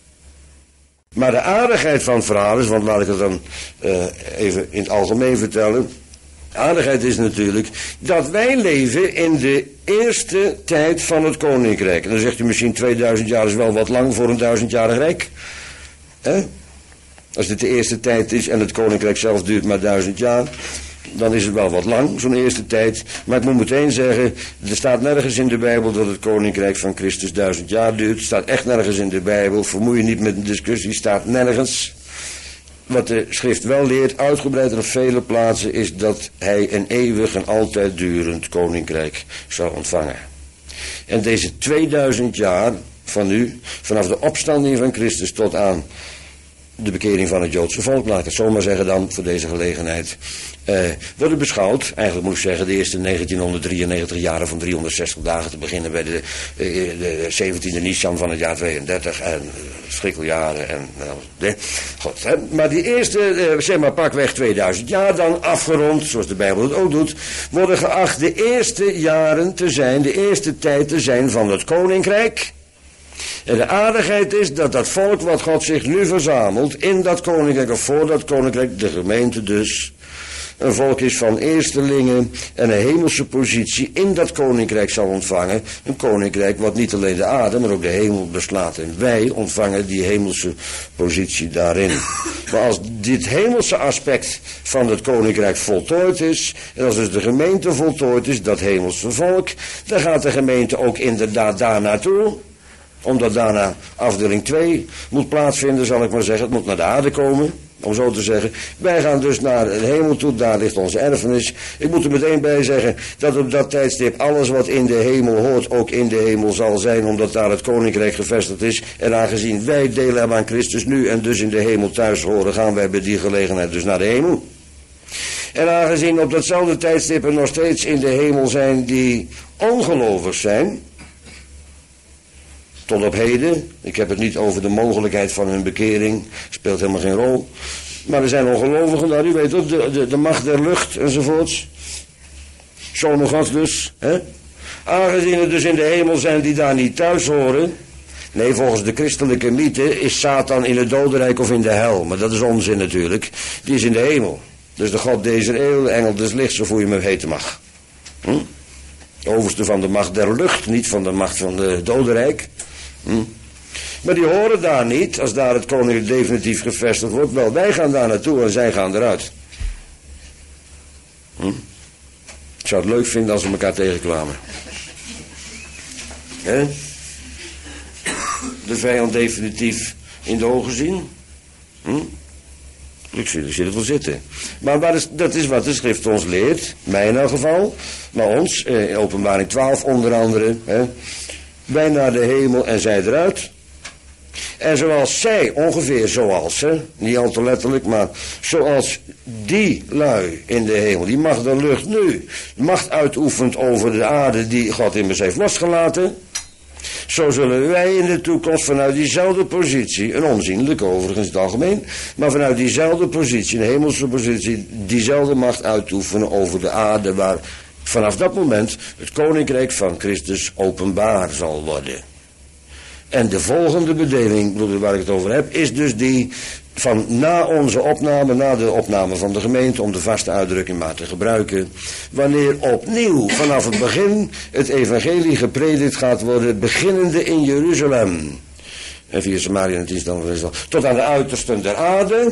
Maar de aardigheid van het verhaal is, want laat ik het dan uh, even in het algemeen vertellen. De aardigheid is natuurlijk dat wij leven in de eerste tijd van het koninkrijk. En dan zegt u misschien tweeduizend jaar is wel wat lang voor een duizendjarig rijk. Hè? Als dit de eerste tijd is en het koninkrijk zelf duurt maar duizend jaar, dan is het wel wat lang, zo'n eerste tijd. Maar ik moet meteen zeggen, er staat nergens in de Bijbel dat het koninkrijk van Christus duizend jaar duurt. Het staat echt nergens in de Bijbel. Vermoei je niet met een discussie, staat nergens. Wat de schrift wel leert, uitgebreid en op vele plaatsen, is dat hij een eeuwig en altijd durend koninkrijk zal ontvangen. En deze tweeduizend jaar van nu, vanaf de opstanding van Christus tot aan de bekering van het Joodse volk, laat ik het zomaar zeggen dan, voor deze gelegenheid, eh, worden beschouwd, eigenlijk moet ik zeggen, de eerste negentienhonderddrieënnegentig jaren van driehonderdzestig dagen te beginnen bij de, eh, de zeventiende Nisan van het jaar tweeëndertig en uh, schrikkeljaren en nou, de, goed, hè. Maar die eerste, eh, zeg maar pakweg tweeduizend jaar dan afgerond, zoals de Bijbel het ook doet, worden geacht de eerste jaren te zijn, de eerste tijd te zijn van het koninkrijk. En de aardigheid is dat dat volk wat God zich nu verzamelt in dat koninkrijk of voor dat koninkrijk, de gemeente dus, een volk is van eerstelingen en een hemelse positie in dat koninkrijk zal ontvangen. Een koninkrijk wat niet alleen de aarde, maar ook de hemel beslaat. En wij ontvangen die hemelse positie daarin. Maar als dit hemelse aspect van het koninkrijk voltooid is, en als dus de gemeente voltooid is, dat hemelse volk, dan gaat de gemeente ook inderdaad daar naartoe. Omdat daarna afdeling twee moet plaatsvinden, zal ik maar zeggen. Het moet naar de aarde komen, om zo te zeggen. Wij gaan dus naar de hemel toe, daar ligt onze erfenis. Ik moet er meteen bij zeggen dat op dat tijdstip alles wat in de hemel hoort ook in de hemel zal zijn, omdat daar het koninkrijk gevestigd is. En aangezien wij deel hebben aan Christus nu en dus in de hemel thuis horen, gaan wij bij die gelegenheid dus naar de hemel. En aangezien op datzelfde tijdstip er nog steeds in de hemel zijn die ongelovig zijn, tot op heden, ik heb het niet over de mogelijkheid van hun bekering, speelt helemaal geen rol. Maar er zijn ongelovigen, nou u weet ook, de, de, de macht der lucht enzovoorts. Zonen Gods dus. Hè? Aangezien er dus in de hemel zijn die daar niet thuis horen. Nee, volgens de christelijke mythe is Satan in het dodenrijk of in de hel. Maar dat is onzin natuurlijk. Die is in de hemel. Dus de God deze eeuw, de engel des lichts, of hoe je hem heten mag. Hm? De overste van de macht der lucht, niet van de macht van de dodenrijk. Hm? Maar die horen daar niet, als daar het koninkrijk definitief gevestigd wordt. Wel, wij gaan daar naartoe en zij gaan eruit. Hm? Ik zou het leuk vinden als we elkaar tegenkwamen. He? De vijand definitief in de ogen zien. Hm? Ik zie, ik zie het wel zitten. Maar waar is, dat is wat de schrift ons leert. Mij in elk geval. Maar ons, eh, in openbaring twaalf onder andere. Hè? Wij naar de hemel en zij eruit. En zoals zij, ongeveer zoals, hè, niet al te letterlijk, maar zoals die lui in de hemel, die macht de lucht nu, macht uitoefent over de aarde die God immers heeft losgelaten, zo zullen wij in de toekomst vanuit diezelfde positie, een onzienlijke overigens in het algemeen, maar vanuit diezelfde positie, een hemelse positie, diezelfde macht uitoefenen over de aarde, waar vanaf dat moment het koninkrijk van Christus openbaar zal worden. En de volgende bedeling, waar ik het over heb, is dus die van na onze opname, na de opname van de gemeente, om de vaste uitdrukking maar te gebruiken, wanneer opnieuw vanaf het begin het evangelie gepredikt gaat worden, beginnende in Jeruzalem. En via Samaria en Israël, tot aan de uitersten der aarde.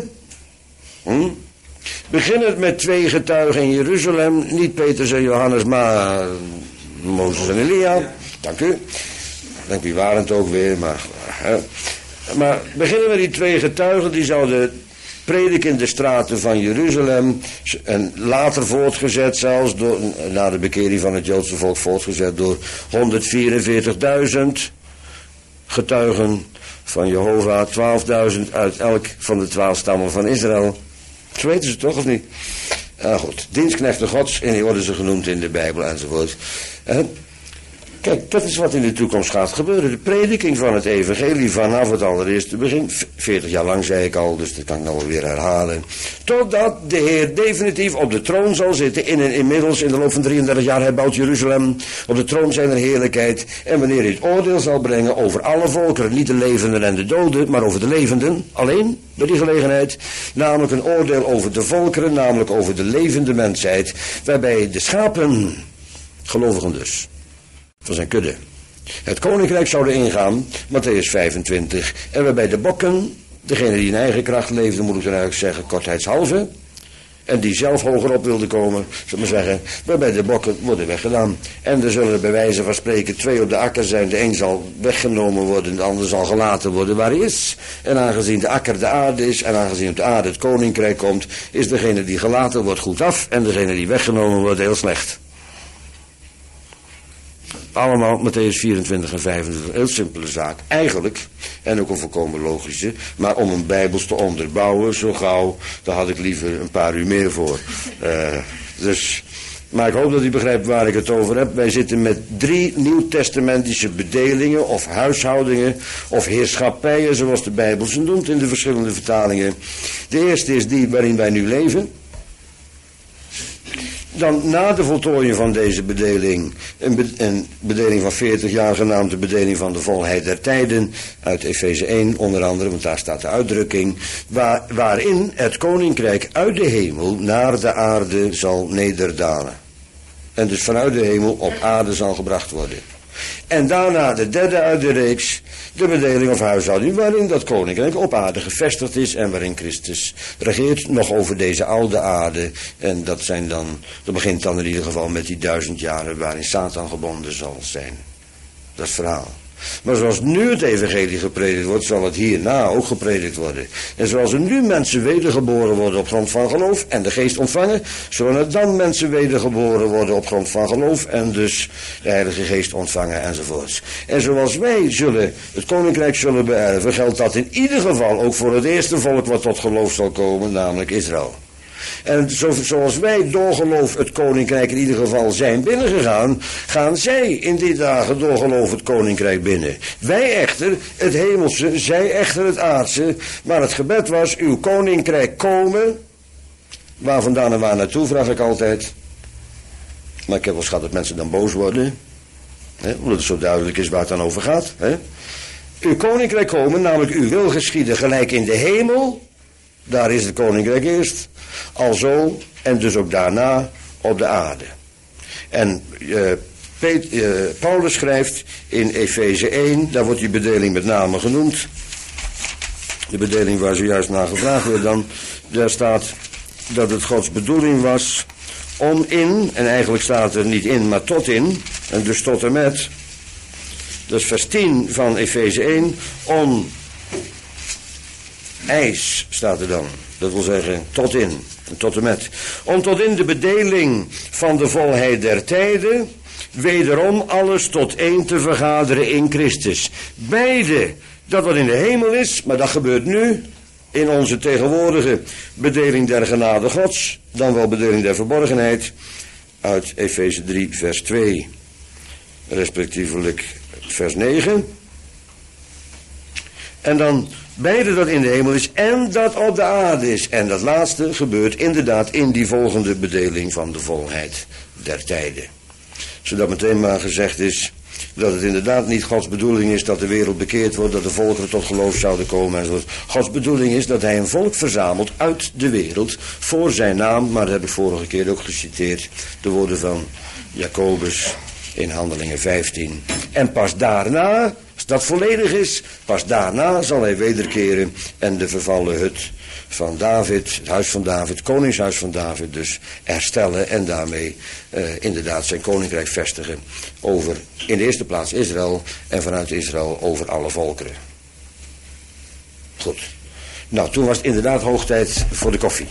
Hm? Beginnend met twee getuigen in Jeruzalem, niet Petrus en Johannes, maar Mozes en Elia. Dank u. Ik denk, wie waren het ook weer, maar... Hè. Maar beginnen we die twee getuigen, die zouden prediken in de straten van Jeruzalem. En later voortgezet zelfs, door, na de bekering van het Joodse volk voortgezet door honderdvierenveertigduizend getuigen van Jehovah. twaalfduizend uit elk van de twaalf stammen van Israël. Dat weten ze toch, of niet? Ah, goed, dienstknechten gods, en die worden ze genoemd in de Bijbel enzovoort. En kijk, dat is wat in de toekomst gaat gebeuren. De prediking van het evangelie vanaf het allereerste begin. veertig jaar lang zei ik al, dus dat kan ik nou wel weer herhalen. Totdat de Heer definitief op de troon zal zitten. In en inmiddels, in de loop van drieëndertig jaar herbouwt Jeruzalem. Op de troon zijn er heerlijkheid. En wanneer hij het oordeel zal brengen over alle volkeren. Niet de levenden en de doden, maar over de levenden. Alleen, bij die gelegenheid. Namelijk een oordeel over de volkeren. Namelijk over de levende mensheid. Waarbij de schapen, gelovigen dus, van zijn kudde, het koninkrijk zouden ingaan, Matthäus vijfentwintig, en waarbij de bokken, degene die in eigen kracht leefde, moet ik dan eigenlijk zeggen, kortheidshalve, en die zelf hogerop wilden komen, zullen we zeggen, waarbij de bokken worden weggedaan. En er zullen bij wijze van spreken twee op de akker zijn, de een zal weggenomen worden, de ander zal gelaten worden waar hij is. En aangezien de akker de aarde is, en aangezien op de aarde het koninkrijk komt, is degene die gelaten wordt goed af, en degene die weggenomen wordt heel slecht. Allemaal Matthäus vierentwintig en vijfentwintig. Een heel simpele zaak. Eigenlijk, en ook een volkomen logische, maar om een bijbels te onderbouwen, zo gauw, daar had ik liever een paar uur meer voor. Uh, dus, maar ik hoop dat u begrijpt waar ik het over heb. Wij zitten met drie nieuwtestamentische bedelingen, of huishoudingen, of heerschappijen, zoals de Bijbel ze noemt in de verschillende vertalingen. De eerste is die waarin wij nu leven. Dan na de voltooiing van deze bedeling, een, be, een bedeling van veertig jaar genaamd de bedeling van de volheid der tijden, uit Efeze één onder andere, want daar staat de uitdrukking, waar, waarin het koninkrijk uit de hemel naar de aarde zal nederdalen. En dus vanuit de hemel op aarde zal gebracht worden. En daarna de derde uit de reeks, de bedeling of huishouding, waarin dat koninkrijk op aarde gevestigd is en waarin Christus regeert nog over deze oude aarde. En dat zijn dan, dat begint dan in ieder geval met die duizend jaren waarin Satan gebonden zal zijn. Dat is het verhaal. Maar zoals nu het evangelie gepredikt wordt, zal het hierna ook gepredikt worden. En zoals er nu mensen wedergeboren worden op grond van geloof en de geest ontvangen, zullen er dan mensen wedergeboren worden op grond van geloof en dus de Heilige Geest ontvangen enzovoorts. En zoals wij zullen het koninkrijk zullen beërven, geldt dat in ieder geval ook voor het eerste volk wat tot geloof zal komen, namelijk Israël. En zo, zoals wij door geloof het koninkrijk in ieder geval zijn binnengegaan, gaan zij in die dagen door geloof het koninkrijk binnen. Wij echter het hemelse, zij echter het aardse. Maar het gebed was, uw koninkrijk komen. Waar vandaan en waar naartoe, vraag ik altijd. Maar ik heb wel eens gehad dat mensen dan boos worden. Hè, omdat het zo duidelijk is waar het dan over gaat. Hè. Uw koninkrijk komen, namelijk uw wil geschieden gelijk in de hemel. Daar is het koninkrijk eerst. Alzo en dus ook daarna op de aarde. En uh, Pet, uh, Paulus schrijft in Efeze één, daar wordt die bedeling met name genoemd. De bedeling waar zojuist naar gevraagd werd dan. Daar staat dat het Gods bedoeling was om in, en eigenlijk staat er niet in, maar tot in, en dus tot en met. Dat is vers tien van Efeze één, om ijs staat er dan. Dat wil zeggen, tot in, tot en met. Om tot in de bedeling van de volheid der tijden, wederom alles tot één te vergaderen in Christus. Beide, dat wat in de hemel is, maar dat gebeurt nu, in onze tegenwoordige bedeling der genade Gods, dan wel bedeling der verborgenheid, uit Efeze drie vers twee, respectievelijk vers negen. En dan beide dat in de hemel is en dat op de aarde is. En dat laatste gebeurt inderdaad in die volgende bedeling van de volheid der tijden. Zodat meteen maar gezegd is dat het inderdaad niet Gods bedoeling is dat de wereld bekeerd wordt, dat de volkeren tot geloof zouden komen enzovoort. Gods bedoeling is dat hij een volk verzamelt uit de wereld voor zijn naam, maar dat heb ik vorige keer ook geciteerd, de woorden van Jacobus in Handelingen vijftien. En pas daarna, als dat volledig is, pas daarna zal hij wederkeren en de vervallen hut van David, het huis van David, het koningshuis van David dus herstellen en daarmee uh, inderdaad zijn koninkrijk vestigen over in de eerste plaats Israël en vanuit Israël over alle volkeren. Goed. Nou, toen was het inderdaad hoog tijd voor de koffie.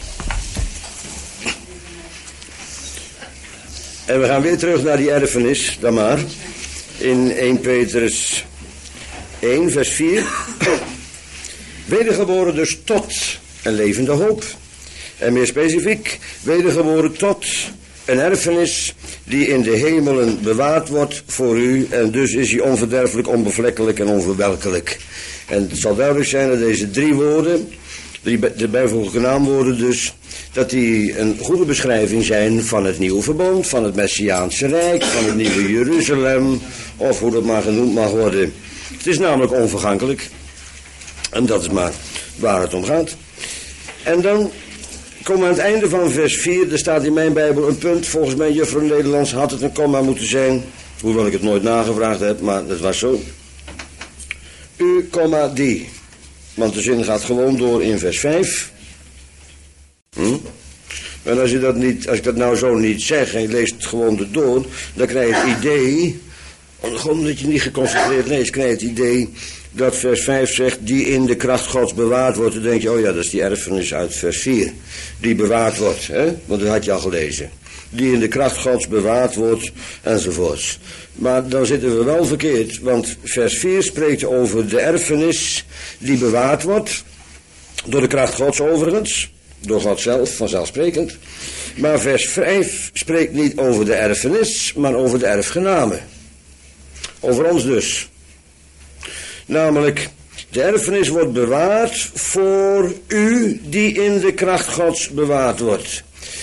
En we gaan weer terug naar die erfenis, dan maar. In eerste Petrus één, vers vier. Wedergeboren dus tot een levende hoop. En meer specifiek, wedergeboren tot een erfenis die in de hemelen bewaard wordt voor u. En dus is hij onverderfelijk, onbevlekkelijk en onverwelkelijk. En het zal duidelijk zijn dat deze drie woorden, de bijvoeglijke naamwoorden dus, dat die een goede beschrijving zijn van het nieuwe verbond, van het Messiaanse Rijk, van het nieuwe Jeruzalem, of hoe dat maar genoemd mag worden. Het is namelijk onvergankelijk. En dat is maar waar het om gaat. En dan komen we aan het einde van vers vier. Er staat in mijn Bijbel een punt. Volgens mij, juffrouw Nederlands, had het een komma moeten zijn. Hoewel ik het nooit nagevraagd heb, maar dat was zo. U, komma, die. Want de zin gaat gewoon door in vers vijf. Hm? En als je dat niet, als ik dat nou zo niet zeg en je leest het gewoon erdoor, dan krijg je het idee, gewoon omdat je niet geconcentreerd leest, krijg je het idee dat vers vijf zegt, die in de kracht Gods bewaard wordt. Dan denk je, oh ja, dat is die erfenis uit vers vier. Die bewaard wordt, hè? Want dat had je al gelezen. Die in de kracht Gods bewaard wordt, enzovoorts. Maar dan zitten we wel verkeerd, want vers vier spreekt over de erfenis die bewaard wordt, door de kracht Gods overigens, door God zelf, vanzelfsprekend. Maar vers vijf spreekt niet over de erfenis, maar over de erfgename. Over ons dus. Namelijk, de erfenis wordt bewaard voor u die in de kracht Gods bewaard wordt.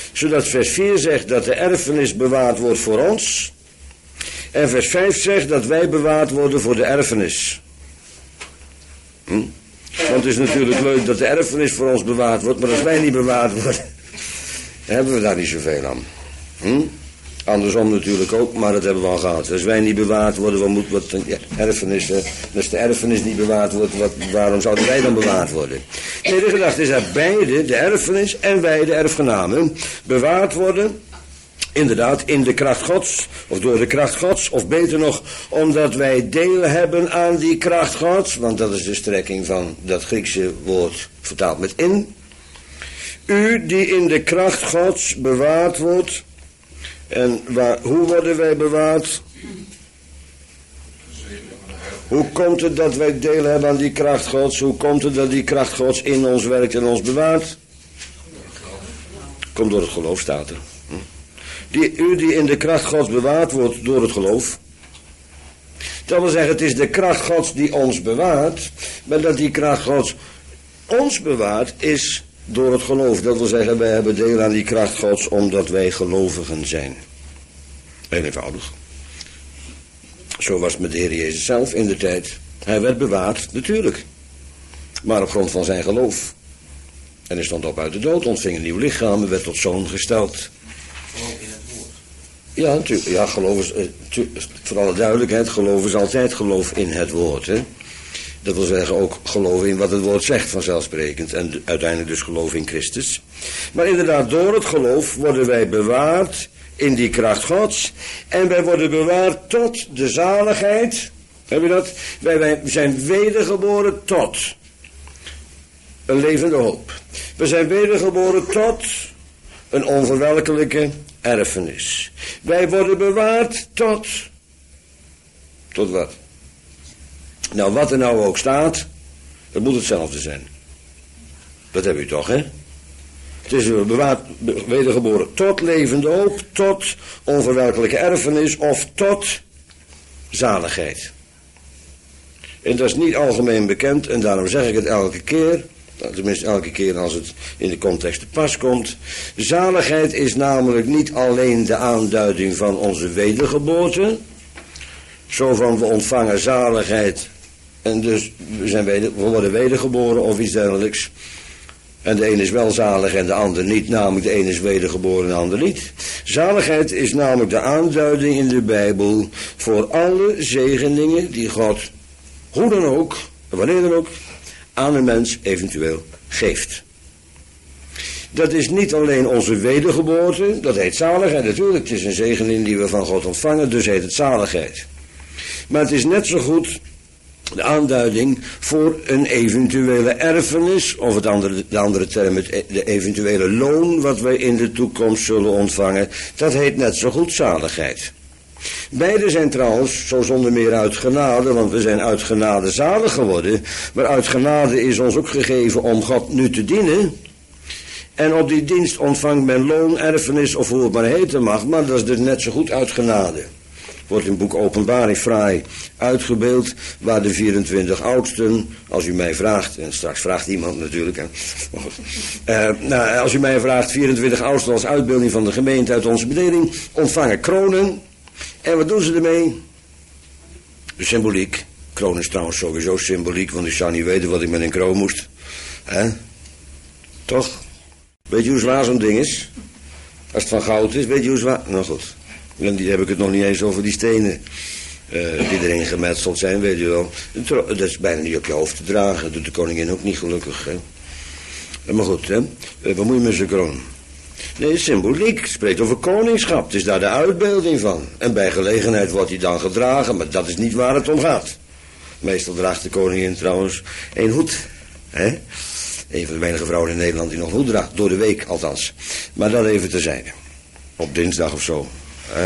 Zodat vers vier zegt dat de erfenis bewaard wordt voor ons. En vers vijf zegt dat wij bewaard worden voor de erfenis. Hm? Want het is natuurlijk leuk dat de erfenis voor ons bewaard wordt, maar als wij niet bewaard worden, hebben we daar niet zoveel aan. Hm? Andersom natuurlijk ook, maar dat hebben we al gehad. Als wij niet bewaard worden, wat moet wat ja, erfenis, als de erfenis niet bewaard wordt, wat, waarom zouden wij dan bewaard worden? Nee, de gedachte is dat beide, de erfenis en wij, de erfgenamen, bewaard worden, inderdaad, in de kracht Gods, of door de kracht Gods, of beter nog, omdat wij deel hebben aan die kracht Gods, want dat is de strekking van dat Griekse woord vertaald met in. U die in de kracht Gods bewaard wordt. En waar, hoe worden wij bewaard? Hoe komt het dat wij deel hebben aan die kracht Gods? Hoe komt het dat die kracht Gods in ons werkt en ons bewaart? Komt door het geloof, staat er. Die, u die in de kracht Gods bewaard wordt door het geloof. Dat wil zeggen, het is de kracht Gods die ons bewaart. Maar dat die kracht Gods ons bewaart is door het geloof. Dat wil zeggen, wij hebben deel aan die kracht Gods omdat wij gelovigen zijn. Heel eenvoudig. Zo was het met de Heer Jezus zelf in de tijd. Hij werd bewaard, natuurlijk. Maar op grond van zijn geloof. En hij stond op uit de dood, ontving een nieuw lichaam en werd tot zoon gesteld. Geloof in het woord. Ja, natuurlijk. Ja, geloof is, voor alle duidelijkheid, geloof is altijd geloof in het woord. Hè? Dat wil zeggen ook geloven in wat het woord zegt, vanzelfsprekend. En uiteindelijk dus geloof in Christus. Maar inderdaad, door het geloof worden wij bewaard in die kracht Gods. En wij worden bewaard tot de zaligheid. Heb je dat? Wij, wij zijn wedergeboren tot een levende hoop. We zijn wedergeboren tot een onverwelkelijke erfenis. Wij worden bewaard tot... Tot wat? Nou, wat er nou ook staat, het moet hetzelfde zijn. Dat heb u toch, hè? Het is bewaard, wedergeboren tot levende hoop, tot onverwelkelijke erfenis of tot zaligheid. En dat is niet algemeen bekend en daarom zeg ik het elke keer, tenminste elke keer als het in de context te pas komt. Zaligheid is namelijk niet alleen de aanduiding van onze wedergeboorte, zo van we ontvangen zaligheid en dus we, zijn weder, we worden wedergeboren of iets dergelijks. En de een is wel zalig en de ander niet, namelijk de een is wedergeboren en de ander niet. Zaligheid is namelijk de aanduiding in de Bijbel voor alle zegeningen die God, hoe dan ook, wanneer dan ook, aan een mens eventueel geeft. Dat is niet alleen onze wedergeboorte, dat heet zaligheid natuurlijk, het is een zegening die we van God ontvangen, dus heet het zaligheid. Maar het is net zo goed de aanduiding voor een eventuele erfenis, of het andere, de andere term, het, de eventuele loon wat wij in de toekomst zullen ontvangen, dat heet net zo goed zaligheid. Beide zijn trouwens, zo zonder meer uit genade, want we zijn uit genade zalig geworden, maar uit genade is ons ook gegeven om God nu te dienen. En op die dienst ontvangt men loon, erfenis of hoe het maar heten mag, maar dat is dus net zo goed uit genade. Wordt in het boek Openbaring fraai uitgebeeld, waar de vierentwintig oudsten, als u mij vraagt, en straks vraagt iemand natuurlijk, hè, maar goed, uh, nou, als u mij vraagt, vierentwintig oudsten als uitbeelding van de gemeente uit onze bedeling, ontvangen kronen. En wat doen ze ermee? De symboliek. Kroon is trouwens sowieso symboliek, want ik zou niet weten wat ik met een kroon moest. Hè? Toch? Weet je hoe zwaar zo'n ding is? Als het van goud is, weet je hoe zwaar? Nou goed. En die heb ik het nog niet eens over die stenen uh, die erin gemetseld zijn, weet je wel. Dat is bijna niet op je hoofd te dragen. Dat doet de koningin ook niet gelukkig. Hè? Maar goed, hè. Uh, wat moet je met zo'n kroon? Nee, symboliek. Het spreekt over koningschap. Het is daar de uitbeelding van. En bij gelegenheid wordt hij dan gedragen, maar dat is niet waar het om gaat. Meestal draagt de koningin trouwens een hoed. Hè? Een van de weinige vrouwen in Nederland die nog een hoed draagt. Door de week althans. Maar dat even terzijde. Op dinsdag of zo. Hè?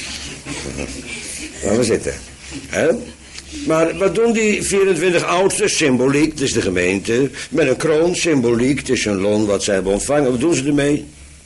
Waar we zitten. Hè? Maar wat doen die vierentwintig oudsten? Symboliek, het is de gemeente. Met een kroon, symboliek, het is een loon wat zij hebben ontvangen. Wat doen ze ermee?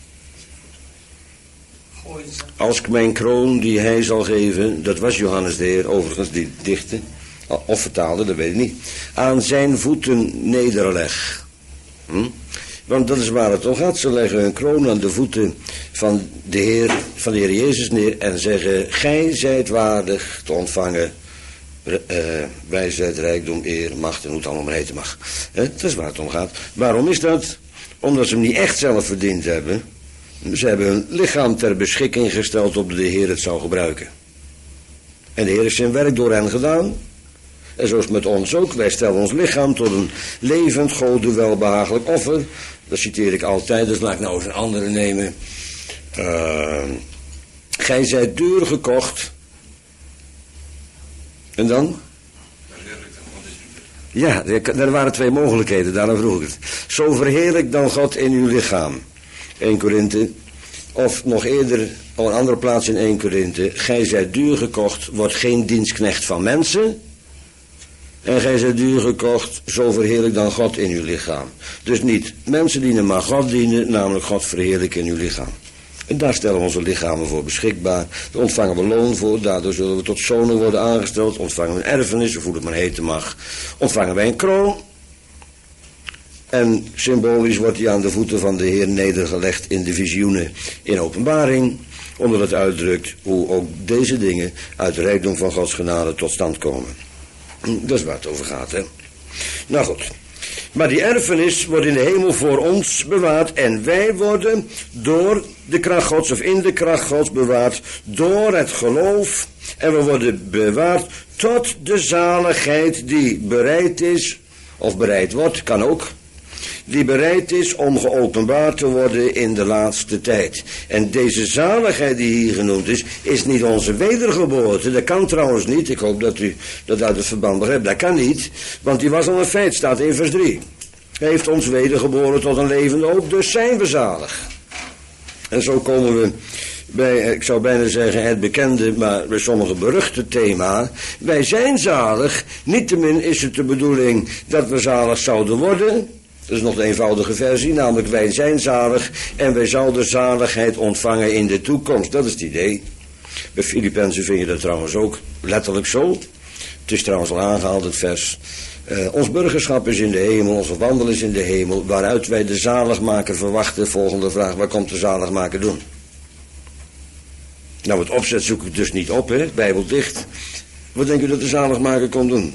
Als ik mijn kroon die hij zal geven, dat was Johannes de Heer, overigens die dichtte, of vertaalde, dat weet ik niet, aan zijn voeten nederleg. Hm? Want dat is waar het om gaat. Ze leggen hun kroon aan de voeten van de Heer, van de Heer Jezus neer en zeggen: gij zijt waardig te ontvangen uh, wijsheid, rijkdom, eer, macht en hoe het allemaal maar heten mag. He, dat is waar het om gaat. Waarom is dat? Omdat ze hem niet echt zelf verdiend hebben. Ze hebben hun lichaam ter beschikking gesteld opdat de Heer het zou gebruiken. En de Heer heeft zijn werk door hen gedaan. En zo is het met ons ook. Wij stellen ons lichaam tot een levend, Gode welbehagelijk offer. Dat citeer ik altijd, dus laat ik nou eens een andere nemen. Uh, gij zijt duur gekocht. En dan? Ja, er waren twee mogelijkheden, daarom vroeg ik het. Zo verheerlijk dan God in uw lichaam. één Korinthe. Of nog eerder, op een andere plaats in één Korinthe. Gij zijt duur gekocht, wordt geen dienstknecht van mensen. En gij zijt duur gekocht, zo verheerlijk dan God in uw lichaam. Dus niet mensen dienen, maar God dienen, namelijk God verheerlijken in uw lichaam. En daar stellen we onze lichamen voor beschikbaar. Daar ontvangen we loon voor, daardoor zullen we tot zonen worden aangesteld. Ontvangen we een erfenis, of hoe het maar heten mag. Ontvangen wij een kroon. En symbolisch wordt die aan de voeten van de Heer nedergelegd in de visioenen in openbaring. Omdat het uitdrukt hoe ook deze dingen uit de rijkdom van Gods genade tot stand komen. Dat is waar het over gaat, hè. Nou goed. Maar die erfenis wordt in de hemel voor ons bewaard. En wij worden door de kracht Gods, of in de kracht Gods bewaard, door het geloof. En we worden bewaard tot de zaligheid die bereid is, of bereid wordt, kan ook. Die bereid is om geopenbaard te worden in de laatste tijd. En deze zaligheid die hier genoemd is, is niet onze wedergeboorte. Dat kan trouwens niet. Ik hoop dat u dat uit het verband begrijpt. Dat kan niet, want die was al een feit, staat in vers drie. Hij heeft ons wedergeboren tot een levende hoop, dus zijn we zalig. En zo komen we bij, ik zou bijna zeggen het bekende, maar bij sommige beruchte thema. Wij zijn zalig, niettemin is het de bedoeling dat we zalig zouden worden. Dat is nog de eenvoudige versie, namelijk wij zijn zalig en wij zouden zaligheid ontvangen in de toekomst. Dat is het idee. Bij Filippenzen vind je dat trouwens ook letterlijk zo. Het is trouwens al aangehaald, het vers. Uh, ons burgerschap is in de hemel, onze wandel is in de hemel, waaruit wij de zaligmaker verwachten. Volgende vraag, waar komt de zaligmaker doen? Nou, het opzet zoek ik dus niet op, hè, Bijbel dicht. Wat denk u dat de zaligmaker komt doen?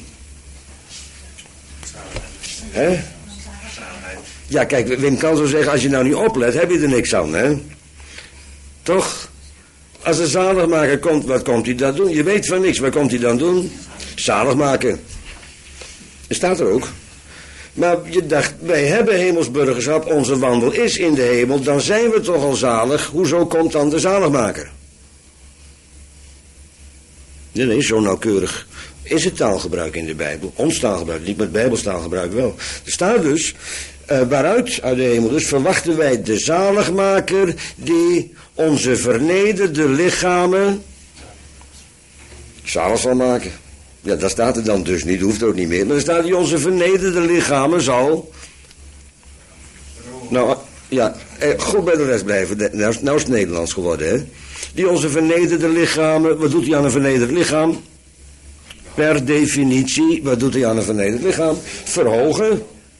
Hè? Ja, kijk, Wim kan zo zeggen, als je nou niet oplet, heb je er niks aan, hè? Toch? Als de zaligmaker komt, wat komt hij dan doen? Je weet van niks, wat komt hij dan doen? Zalig maken. Dat staat er ook. Maar je dacht, wij hebben hemelsburgerschap, onze wandel is in de hemel, dan zijn we toch al zalig. Hoezo komt dan de zaligmaker? Nee, nee, zo nauwkeurig is het taalgebruik in de Bijbel. Ons taalgebruik, niet met Bijbels taalgebruik wel. Er staat dus, uh, waaruit uit de hemel dus verwachten wij de zaligmaker die onze vernederde lichamen zalig zal maken. Ja, dat staat er dan dus niet, hoeft ook niet meer. Maar er staat die onze vernederde lichamen zal. Nou, ja, goed bij de rest blijven. Nou is, nou is het Nederlands geworden, hè. Die onze vernederde lichamen, wat doet hij aan een vernederd lichaam? Per definitie, wat doet hij aan een vernederd lichaam? Verhogen.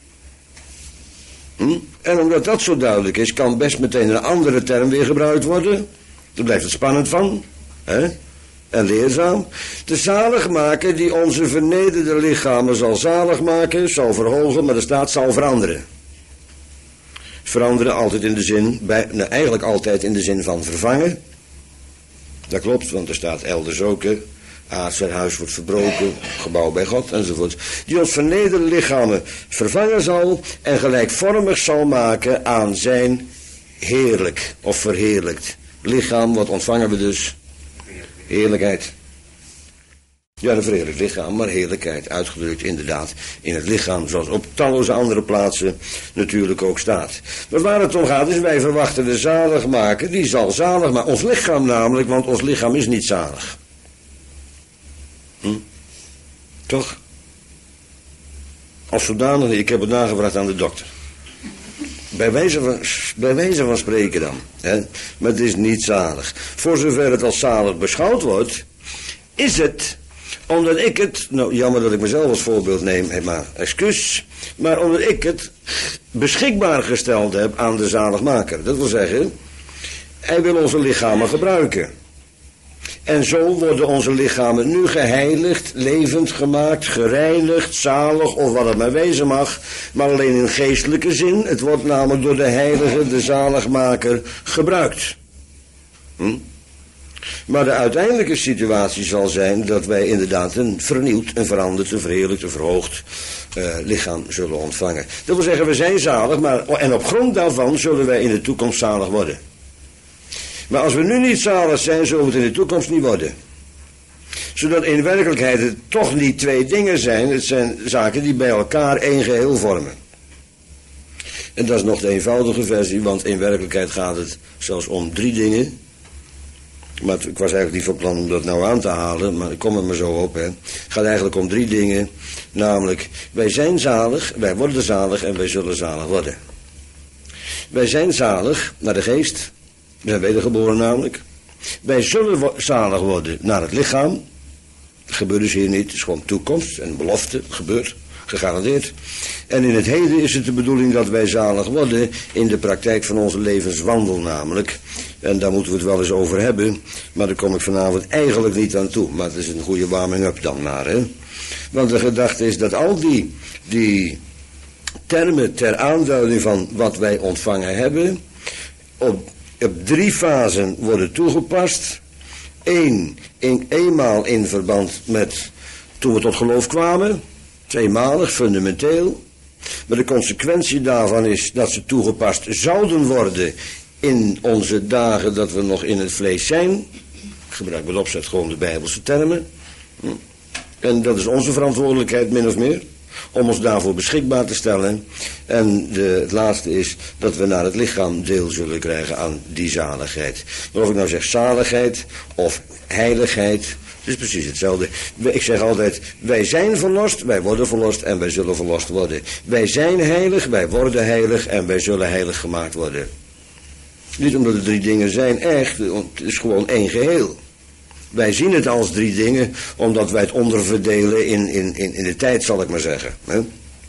Hm? En omdat dat zo duidelijk is, kan best meteen een andere term weer gebruikt worden. Daar blijft het spannend van. Hè? En leerzaam. De zaligmaker die onze vernederde lichamen zal zalig maken, zal verhogen, maar er staat zal veranderen. Veranderen altijd in de zin, bij, nou eigenlijk altijd in de zin van vervangen. Dat klopt, want er staat elders ook, hè. Aards zijn huis wordt verbroken, gebouw bij God enzovoort. Die ons vernederde lichamen vervangen zal en gelijkvormig zal maken aan zijn heerlijk of verheerlijkt lichaam. Wat ontvangen we dus? Heerlijkheid. Ja, een verheerlijk lichaam, maar heerlijkheid uitgedrukt inderdaad in het lichaam, zoals op talloze andere plaatsen natuurlijk ook staat. Maar waar het om gaat is, wij verwachten de zaligmaker, die zal zalig maken. Ons lichaam namelijk, want ons lichaam is niet zalig. Hm? Toch? Als zodanig, ik heb het nagevraagd aan de dokter. Bij wijze van, bij wijze van spreken dan. Hè? Maar het is niet zalig. Voor zover het als zalig beschouwd wordt, is het Omdat ik het, nou jammer dat ik mezelf als voorbeeld neem, maar excuus. Maar omdat ik het beschikbaar gesteld heb aan de zaligmaker. Dat wil zeggen, hij wil onze lichamen gebruiken. En zo worden onze lichamen nu geheiligd, levend gemaakt, gereinigd, zalig of wat het maar wezen mag. Maar alleen in geestelijke zin. Het wordt namelijk door de heilige, de zaligmaker gebruikt. Hm? Maar de uiteindelijke situatie zal zijn dat wij inderdaad een vernieuwd, een veranderd, een verheerlijkt, een verhoogd uh, lichaam zullen ontvangen. Dat wil zeggen, we zijn zalig, maar, en op grond daarvan zullen wij in de toekomst zalig worden. Maar als we nu niet zalig zijn, zullen we het in de toekomst niet worden. Zodat in werkelijkheid het toch niet twee dingen zijn, het zijn zaken die bij elkaar één geheel vormen. En dat is nog de eenvoudige versie, want in werkelijkheid gaat het zelfs om drie dingen. Maar ik was eigenlijk niet van plan om dat nou aan te halen, maar ik kom er maar zo op. Hè. Het gaat eigenlijk om drie dingen, namelijk wij zijn zalig, wij worden zalig en wij zullen zalig worden. Wij zijn zalig naar de geest, we zijn wedergeboren namelijk. Wij zullen wo- zalig worden naar het lichaam. Dat gebeurt dus hier niet, het is gewoon toekomst en belofte, het gebeurt, gegarandeerd. En in het heden is het de bedoeling dat wij zalig worden in de praktijk van onze levenswandel namelijk. En daar moeten we het wel eens over hebben, maar daar kom ik vanavond eigenlijk niet aan toe. Maar het is een goede warming-up dan maar, hè. Want de gedachte is dat al die, die termen ter aanduiding van wat wij ontvangen hebben, op, op drie fasen worden toegepast. Eén, in, eenmaal in verband met toen we tot geloof kwamen, tweemaal, fundamenteel. Maar de consequentie daarvan is dat ze toegepast zouden worden in onze dagen dat we nog in het vlees zijn. Ik gebruik met opzet gewoon de Bijbelse termen. En dat is onze verantwoordelijkheid min of meer, om ons daarvoor beschikbaar te stellen. En de, het laatste is dat we naar het lichaam deel zullen krijgen aan die zaligheid. Maar of ik nou zeg zaligheid of heiligheid, het is precies hetzelfde. Ik zeg altijd, wij zijn verlost, wij worden verlost en wij zullen verlost worden. Wij zijn heilig, wij worden heilig en wij zullen heilig gemaakt worden. Niet omdat het drie dingen zijn, echt, het is gewoon één geheel. Wij zien het als drie dingen, omdat wij het onderverdelen in, in, in, in de tijd, zal ik maar zeggen. Hè?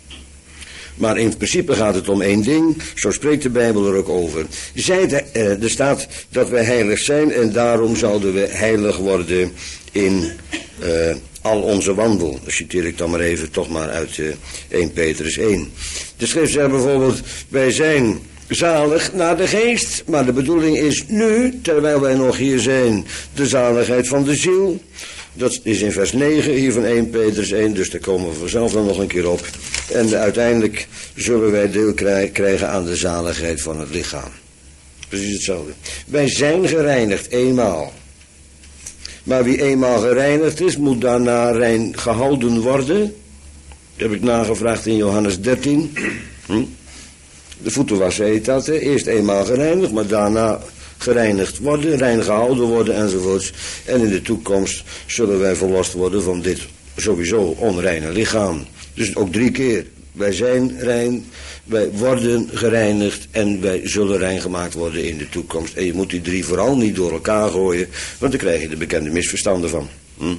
Maar in principe gaat het om één ding, zo spreekt de Bijbel er ook over. Zij, eh, er staat dat wij heilig zijn en daarom zouden we heilig worden in uh, al onze wandel. Dat citeer ik dan maar even toch maar uit uh, Eerste Petrus één. De schrift zegt bijvoorbeeld, wij zijn zalig naar de geest, maar de bedoeling is nu, terwijl wij nog hier zijn, de zaligheid van de ziel. Dat is in vers negen hier van Eerste Petrus één, dus daar komen we vanzelf dan nog een keer op. En uiteindelijk zullen wij deel krijgen aan de zaligheid van het lichaam. Precies hetzelfde. Wij zijn gereinigd eenmaal. Maar wie eenmaal gereinigd is, moet daarna rein gehouden worden. Dat heb ik nagevraagd in Johannes dertien. Hm? De voeten wassen heet dat, hè? Eerst eenmaal gereinigd, maar daarna gereinigd worden, rein gehouden worden enzovoorts. En in de toekomst zullen wij verlost worden van dit sowieso onreine lichaam. Dus ook drie keer. Wij zijn rein, wij worden gereinigd en wij zullen rein gemaakt worden in de toekomst. En je moet die drie vooral niet door elkaar gooien, want dan krijg je de bekende misverstanden van. Hm?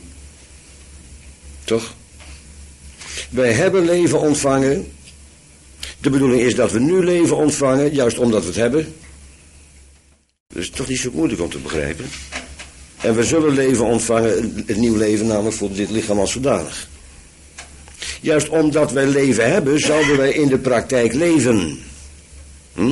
Toch? Wij hebben leven ontvangen. De bedoeling is dat we nu leven ontvangen, juist omdat we het hebben. Dat is toch niet zo moeilijk om te begrijpen. En we zullen leven ontvangen, het nieuw leven namelijk voor dit lichaam als zodanig. Juist omdat wij leven hebben, zouden wij in de praktijk leven. Hm?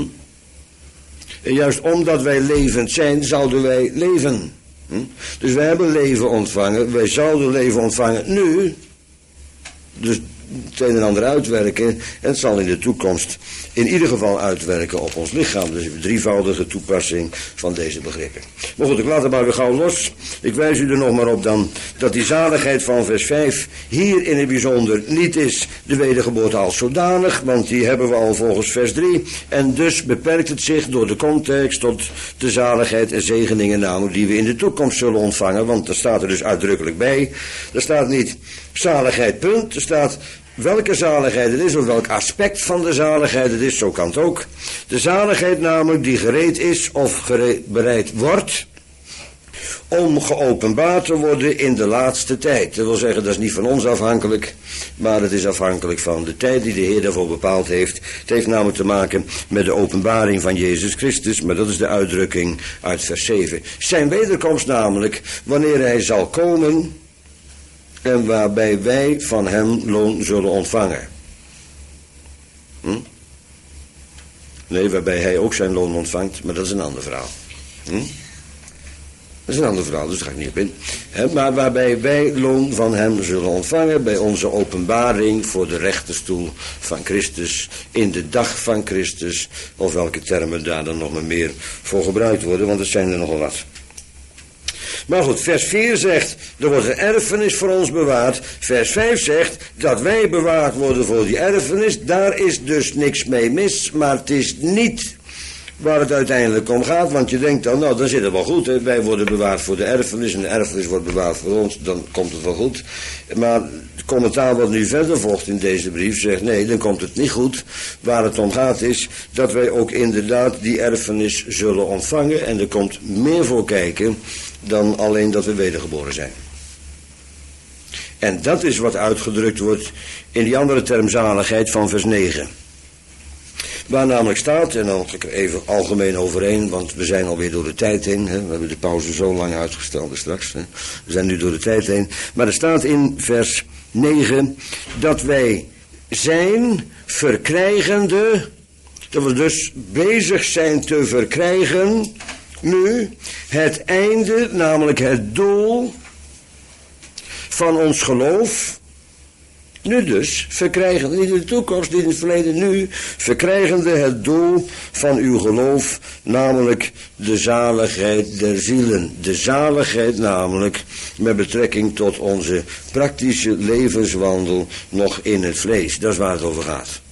En juist omdat wij levend zijn, zouden wij leven. Hm? Dus wij hebben leven ontvangen, wij zouden leven ontvangen nu. Dus het een en ander uitwerken. En het zal in de toekomst in ieder geval uitwerken op ons lichaam. Dus een drievoudige toepassing van deze begrippen. Maar goed, ik laat het maar weer gauw los. Ik wijs u er nog maar op dan dat die zaligheid van vers vijf hier in het bijzonder niet is de wedergeboorte als zodanig. Want die hebben we al volgens vers drie. En dus beperkt het zich door de context tot de zaligheid en zegeningen namelijk die we in de toekomst zullen ontvangen. Want daar staat er dus uitdrukkelijk bij. Er staat niet zaligheid punt. Er staat welke zaligheid het is, of welk aspect van de zaligheid het is, zo kan het ook. De zaligheid namelijk die gereed is of gereed, bereid wordt om geopenbaard te worden in de laatste tijd. Dat wil zeggen, dat is niet van ons afhankelijk, maar het is afhankelijk van de tijd die de Heer daarvoor bepaald heeft. Het heeft namelijk te maken met de openbaring van Jezus Christus, maar dat is de uitdrukking uit vers zeven. Zijn wederkomst namelijk, wanneer hij zal komen en waarbij wij van hem loon zullen ontvangen. Hm? Nee, waarbij hij ook zijn loon ontvangt, maar dat is een ander verhaal. Hm? Dat is een ander verhaal, dus daar ga ik niet op in. He, maar waarbij wij loon van hem zullen ontvangen bij onze openbaring voor de rechterstoel van Christus, in de dag van Christus, of welke termen daar dan nog maar meer voor gebruikt worden, want het zijn er nogal wat. Maar goed, vers vier zegt, er wordt een erfenis voor ons bewaard. Vers vijf zegt, dat wij bewaard worden voor die erfenis. Daar is dus niks mee mis, maar het is niet waar het uiteindelijk om gaat. Want je denkt dan, nou, dan zit het wel goed. Hè? Wij worden bewaard voor de erfenis en de erfenis wordt bewaard voor ons. Dan komt het wel goed. Maar het commentaar wat nu verder volgt in deze brief zegt, nee, dan komt het niet goed. Waar het om gaat is dat wij ook inderdaad die erfenis zullen ontvangen. En er komt meer voor kijken dan alleen dat we wedergeboren zijn. En dat is wat uitgedrukt wordt in die andere term zaligheid van vers negen. Waar namelijk staat, en dan ga ik er even algemeen overheen, want we zijn alweer door de tijd heen. Hè? We hebben de pauze zo lang uitgesteld dus straks. Hè? We zijn nu door de tijd heen. Maar er staat in vers negen dat wij zijn verkrijgende, dat we dus bezig zijn te verkrijgen nu het einde, namelijk het doel van ons geloof. Nu dus, verkrijgende, niet in de toekomst, niet in het verleden, nu, verkrijgende het doel van uw geloof, namelijk de zaligheid der zielen. De zaligheid namelijk met betrekking tot onze praktische levenswandel nog in het vlees. Dat is waar het over gaat.